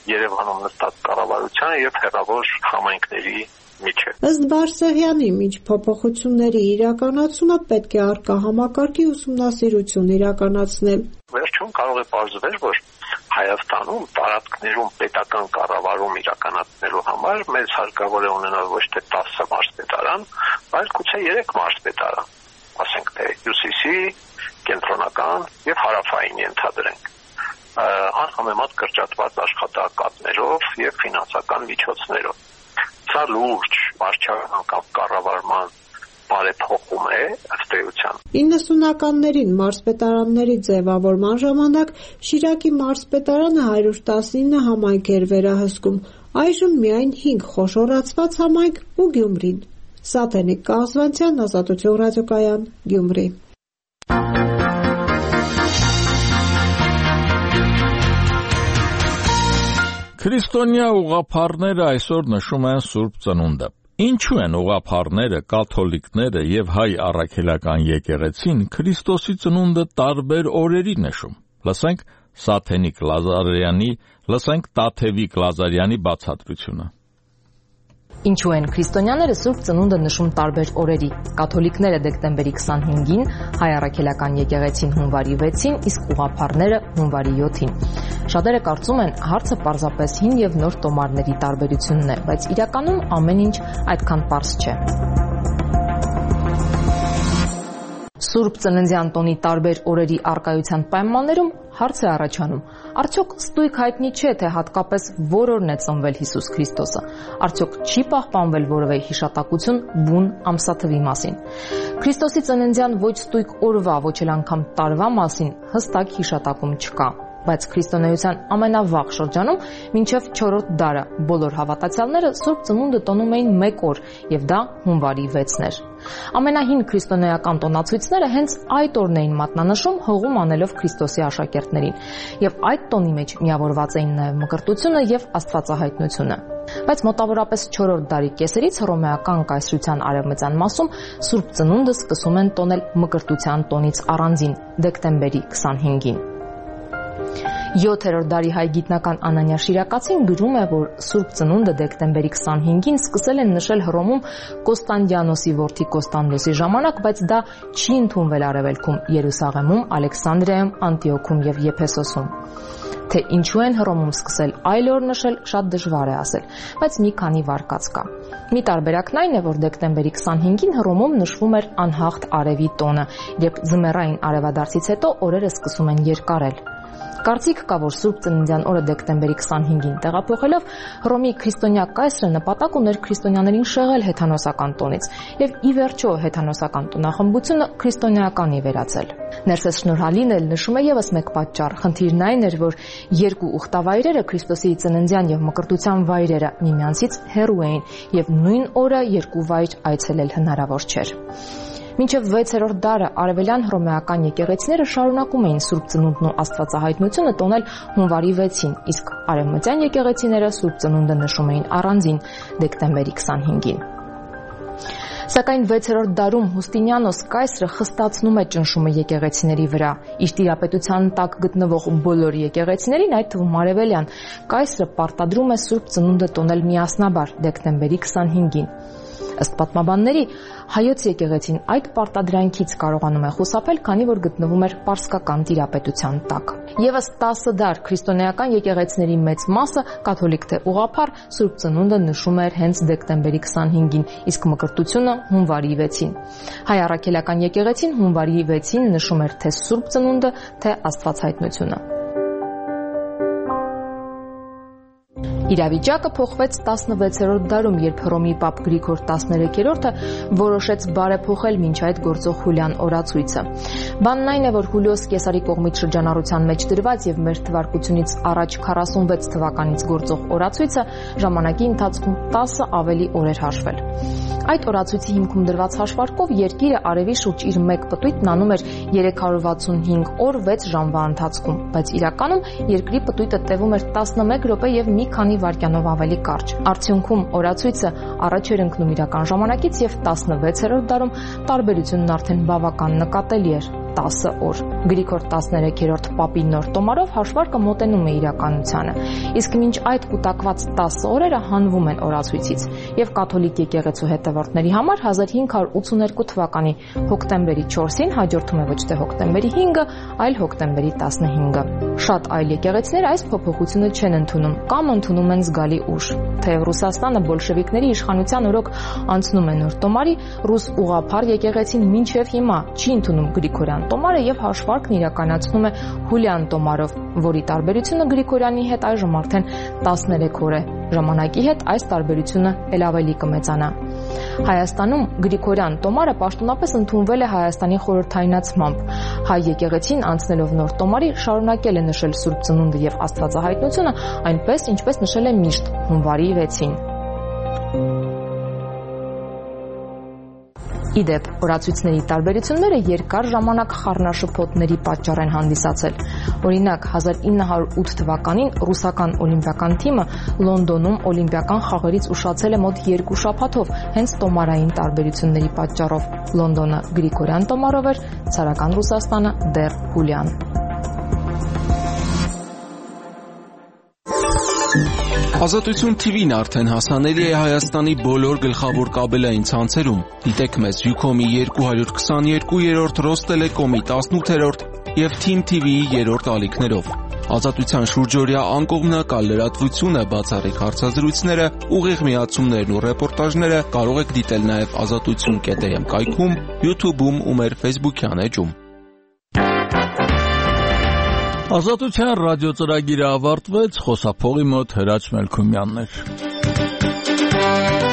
Երևանում նստած կառավարության եւ հեռավոր համայնքների միջև։ Ըստ Բարսեղյանի, միջ փոփոխությունների իրականացումը պետք է առկա համակարգի ուսումնասիրություն իրականացնել։ Վերջում կարող է պարզվել, որ Հայաստանում տարածքներում պետական կառավարում իրականացնելու համար մեզ հարկավոր է ունենալ ոչ թե տասը մարզպետարան, այլ գուցե երեք մարզպետարան, ասենք թե հյուսիսի, կենտրոնական եւ հարավային ենթադրենք, անհամեմատ կրճատված աշխատակազմերով եւ ֆինանսական միջոցներով։ Սա լուրջ վարչական կամ կառավարման բարեփոխում է ըստ էության։ իննսունականներին մարզպետարանների ձևավորման ժամանակ Շիրակի մարզպետարանը հարյուր տասնինը համայնք էր վերահսկում, այժմ միայն հինգ խոշորացված համայնք ու Գյումրին։ Սաթենիկ Կազվանցյան, Ազատություն ռադիոկայան, Գյումրի։ Քրիստոնյա ուղղափառները այսօր նշում են Սուրբ Ծնունդը։ Ինչու են ուղղափառները, կաթոլիկները եւ հայ առաքելական եկեղեցին Քրիստոսի ծնունդը տարբեր օրերի նշում։ Լսենք Սաթենիկ Լազարյանի, լսենք Տաթևիկ Լազարյանի բացատրությունը։ Ինչու են քրիստոնյաները Սուրբ Ծնունդը նշում տարբեր օրերի։ Կաթոլիկները դեկտեմբերի քսանհինգին, հայ առաքելական եկեղեցին հունվարի վեցին, իսկ ուղղափառները հունվարի յոթին։ Շատերը կարծում են, հարցը պարզապես հին եւ նոր տոմարների տարբերությունն է, բայց իրականում ամեն ինչ այդքան պարզ չէ։ Սուրբ Ծննդյան տոնի տարբեր օրերի առկայության պայմաններում հարց է առաջանում. արդյոք ստույգ հայտնի չէ, թե հատկապես որ օրն է ծնվել Հիսուս Քրիստոսը, արդյոք չի պահպանվել որևէ հիշատակություն բուն ամսաթվի մասին։ Քրիստոսի ծննդյան ոչ ստույգ օրվա, ոչ էլ անգամ տարվա մասին հստակ հիշատակում չկա, բայց քրիստոնեության ամենավաղ շրջանում մինչև չորրորդ դարը բոլոր հավատացյալները Սուրբ Ծնունդը տոնում էին մեկ օր, եւ դա հունվարի վեցն էր։ Ամենահին քրիստոնեական տոնացույցները հենց այդ օրն էին մատնանշում հողում անելով Քրիստոսի աշակերտներին, եւ այդ տոնի մեջ միավորված էին նաեւ մկրտությունը եւ աստվածահայտնությունը։ Բայց մոտավորապես չորրորդ դարի կեսերից հռոմեական կայսրության արևմտյան մասում Սուրբ Ծնունդը սկսում են տոնել մկրտության տոնից առանձին դեկտեմբերի քսանհինգին։ յոթերորդ դարի հայ գիտնական Անանիա Շիրակացին գրում է, որ Սուրբ Ծնունդը դեկտեմբերի քսանհինգին սկսել են նշել Հռոմում Կոստանդիանոսի որդի Կոստանդոսի ժամանակ, բայց դա չի ընդունվել Արևելքում, Երուսաղեմում, Ալեքսանդրիայում, Անտիոքում եւ Եփեսոսում։ Թե ինչու են Հռոմում սկսել այլ օր նշել, շատ դժվար է ասել, բայց մի քանի վարկած կա։ Մի տարբերակն այն է, որ դեկտեմբերի քսանհինգին Հռոմում նշվում էր անհաղթ արևի տոնը, երբ ձմեռային արևադարձից հետո օրերը սկսում են երկարել։ Կարծիք կա, որ Սուրբ Ծննդյան օրը դեկտեմբերի քսանհինգին տեղափոխելով Հռոմի քրիստոնյա կայսրը նպատակ ուներ քրիստոնյաներին շեղել հեթանոսական տոնից եւ ի վերջո հեթանոսական տոնախմբությունը քրիստոնեականի վերածել։ Ներսես Շնորհալին էլ նշում է եւս մեկ պատճառ։ Խնդիրն այն էր, որ երկու ուխտավայրերը Քրիստոսի ծննդյան եւ մկրտության վայրերը միմյանցից հեռու էին եւ նույն օրը երկու վայր այցելել հնարավոր չէր։ Մինչև վեցերորդ դարը արևելյան հռոմեական եկեղեցիները շարունակում էին Սուրբ Ծնունդն ու Աստվածահայտնությունը տոնել հունվարի վեցին, իսկ արևմտյան եկեղեցիները Սուրբ Ծնունդը նշում էին առանձին դեկտեմբերի քսանհինգին։ Սակայն վեցերորդ դարում Հուստինիանոս կայսրը խստացնում է ճնշումը եկեղեցիների վրա։ Իր տիրապետության տակ գտնվող բոլոր եկեղեցիներին, այդ թվում արևելյան, կայսրը պարտադրում է Սուրբ Ծնունդը տոնել միասնաբար դեկտեմբերի քսանհինգին։ Ըստ պատմաբանների, հայոց եկեղեցին այդ պարտադրանքից կարողանում է խուսափել, քանի որ գտնվում էր պարսկական տիրապետության տակ։ Եվս տասը դար քրիստոնեական եկեղեցիների մեծ մասը, կաթոլիկ թե ուղղափառ, Սուրբ Ծնունդը նշում էր հենց դեկտեմբերի քսանհինգին, իսկ մկրտությունը հունվարի վեցին։ Հայ առաքելական եկեղեցին հունվարի վեցին նշում էր թե Սուրբ Ծնունդը, թե Աստվածհայտնությունը։ Իրավիճակը փոխվեց տասնվեցերորդ դարում, երբ Հռոմի Պապ Գրիգոր տասներեքերորդը որոշեց բարեփոխել մինչ այդ գործող Հուլիան օրացույցը։ Բանն այն է, որ Հուլիոս Կեսարի կողմից շրջանառության մեջ դրված եւ մեր թվարկությունից առաջ քառասունվեց թվականից գործող օրացույցը ժամանակի ընթացքում տասը ավելի օր էր հաշվել։ Այդ օրացույցի հիմքում դրված հաշվարկով երկիրը արևի շուրջ իր մեկ պտույտն անում էր երեք հարյուր վաթսունհինգ օր վեց ժամվա ընթացքում, բայց իրականում երկրի պտույտը տևում էր տասնմեկ րոպե եւ մի քանի վայրկյանով ավելի կարճ։ Արդյունքում օրացույցը առաջ էր ընկնում իրական ժամանակից եւ տասնվեցերորդ դարում տարբերությունն արդեն բավական նկատելի էր։ տասը օր։ Գրիգոր տասներեքերորդ Պապի նոր տոմարով հաշվարկը մոտենում է իրականությանը, իսկ մինչ այդ կուտակված տասը օրերը հանվում են օրացույցից եւ կաթոլիկ եկեղեցու հետևորդների համար հազար հինգ հարյուր ութսուներկու թվականի հոկտեմբերի չորսին հաջորդում է ոչ թե հոկտեմբերի հինգը, այլ հոկտեմբերի տասնհինգը։ Շատ այլ եկեղեցիներ այս փոփոխությունը չեն ընդունում կամ ընդունում են զգալի ուշ։ Թեև Ռուսաստանը բոլշևիկների իշխանության օրոք անցնում է նոր տոմարի, ռուս ուղղափառ եկեղեցին մինչև հիմա չի ընդունում Գրիգորյան տոմարը եւ հաշվարկն իրականացնում է հուլյան տոմարով, որի տարբերությունը Գրիգորյանի հետ այժմ արդեն տասներեք օր է։ Ժամանակի հետ այս տարբերությունը ել ավելի կմեծանա։ Հայաստանում Գրիգորյան տոմարը պաշտոնապես ընդունվել է Հայաստանի խորհրդայնացմամբ։ Հայ եկեղեցին անցնելով նոր տոմարի շարունակել է նշել Սուրբ Ծնունդը եւ Աստվածահայտնությունը այնպես, ինչպես նշել է միշտ հունվարի վեցին։ Իդեպ, օրացույցների տարբերությունները երկար ժամանակ խառնաշփոթների պատճառ են հանդիսացել։ Օրինակ, հազար ինը հարյուր ութ թվականին ռուսական օլիմպիական թիմը Լոնդոնում օլիմպիական խաղերից ուշացել է մոտ երկու շաբաթով, հենց տոմարային տարբերությունների պատճառով։ Լոնդոնը Գրիգորյան տոմարով էր, ցարական Ռուսաստանը դեռ հուլյան։ Ազատություն թիվին արդեն հասանելի է Հայաստանի բոլոր գլխավոր կաբելային ցանցերում։ Դիտեք մեզ Յուքոմի երկու հարյուր քսաներկուերորդ, Ռոստելեկոմի տասնութերորդ եւ Թիմ թի վիի երրորդ ալիքներով։ Ազատության շուրջօրյա անկողմնակալ լրատվությունը, բացառիկ հարցազրույցները, ուղիղ միացումներն ու ռեպորտաժները կարող եք դիտել նաեւ ազատություն կետ էմ կայքում, YouTube-ում ու մեր Facebook-յան էջում։ Ազատության ռադիոծրագիրը ավարտվեց, խոսափողի մոտ Հրաչ Մելքումյանն էր։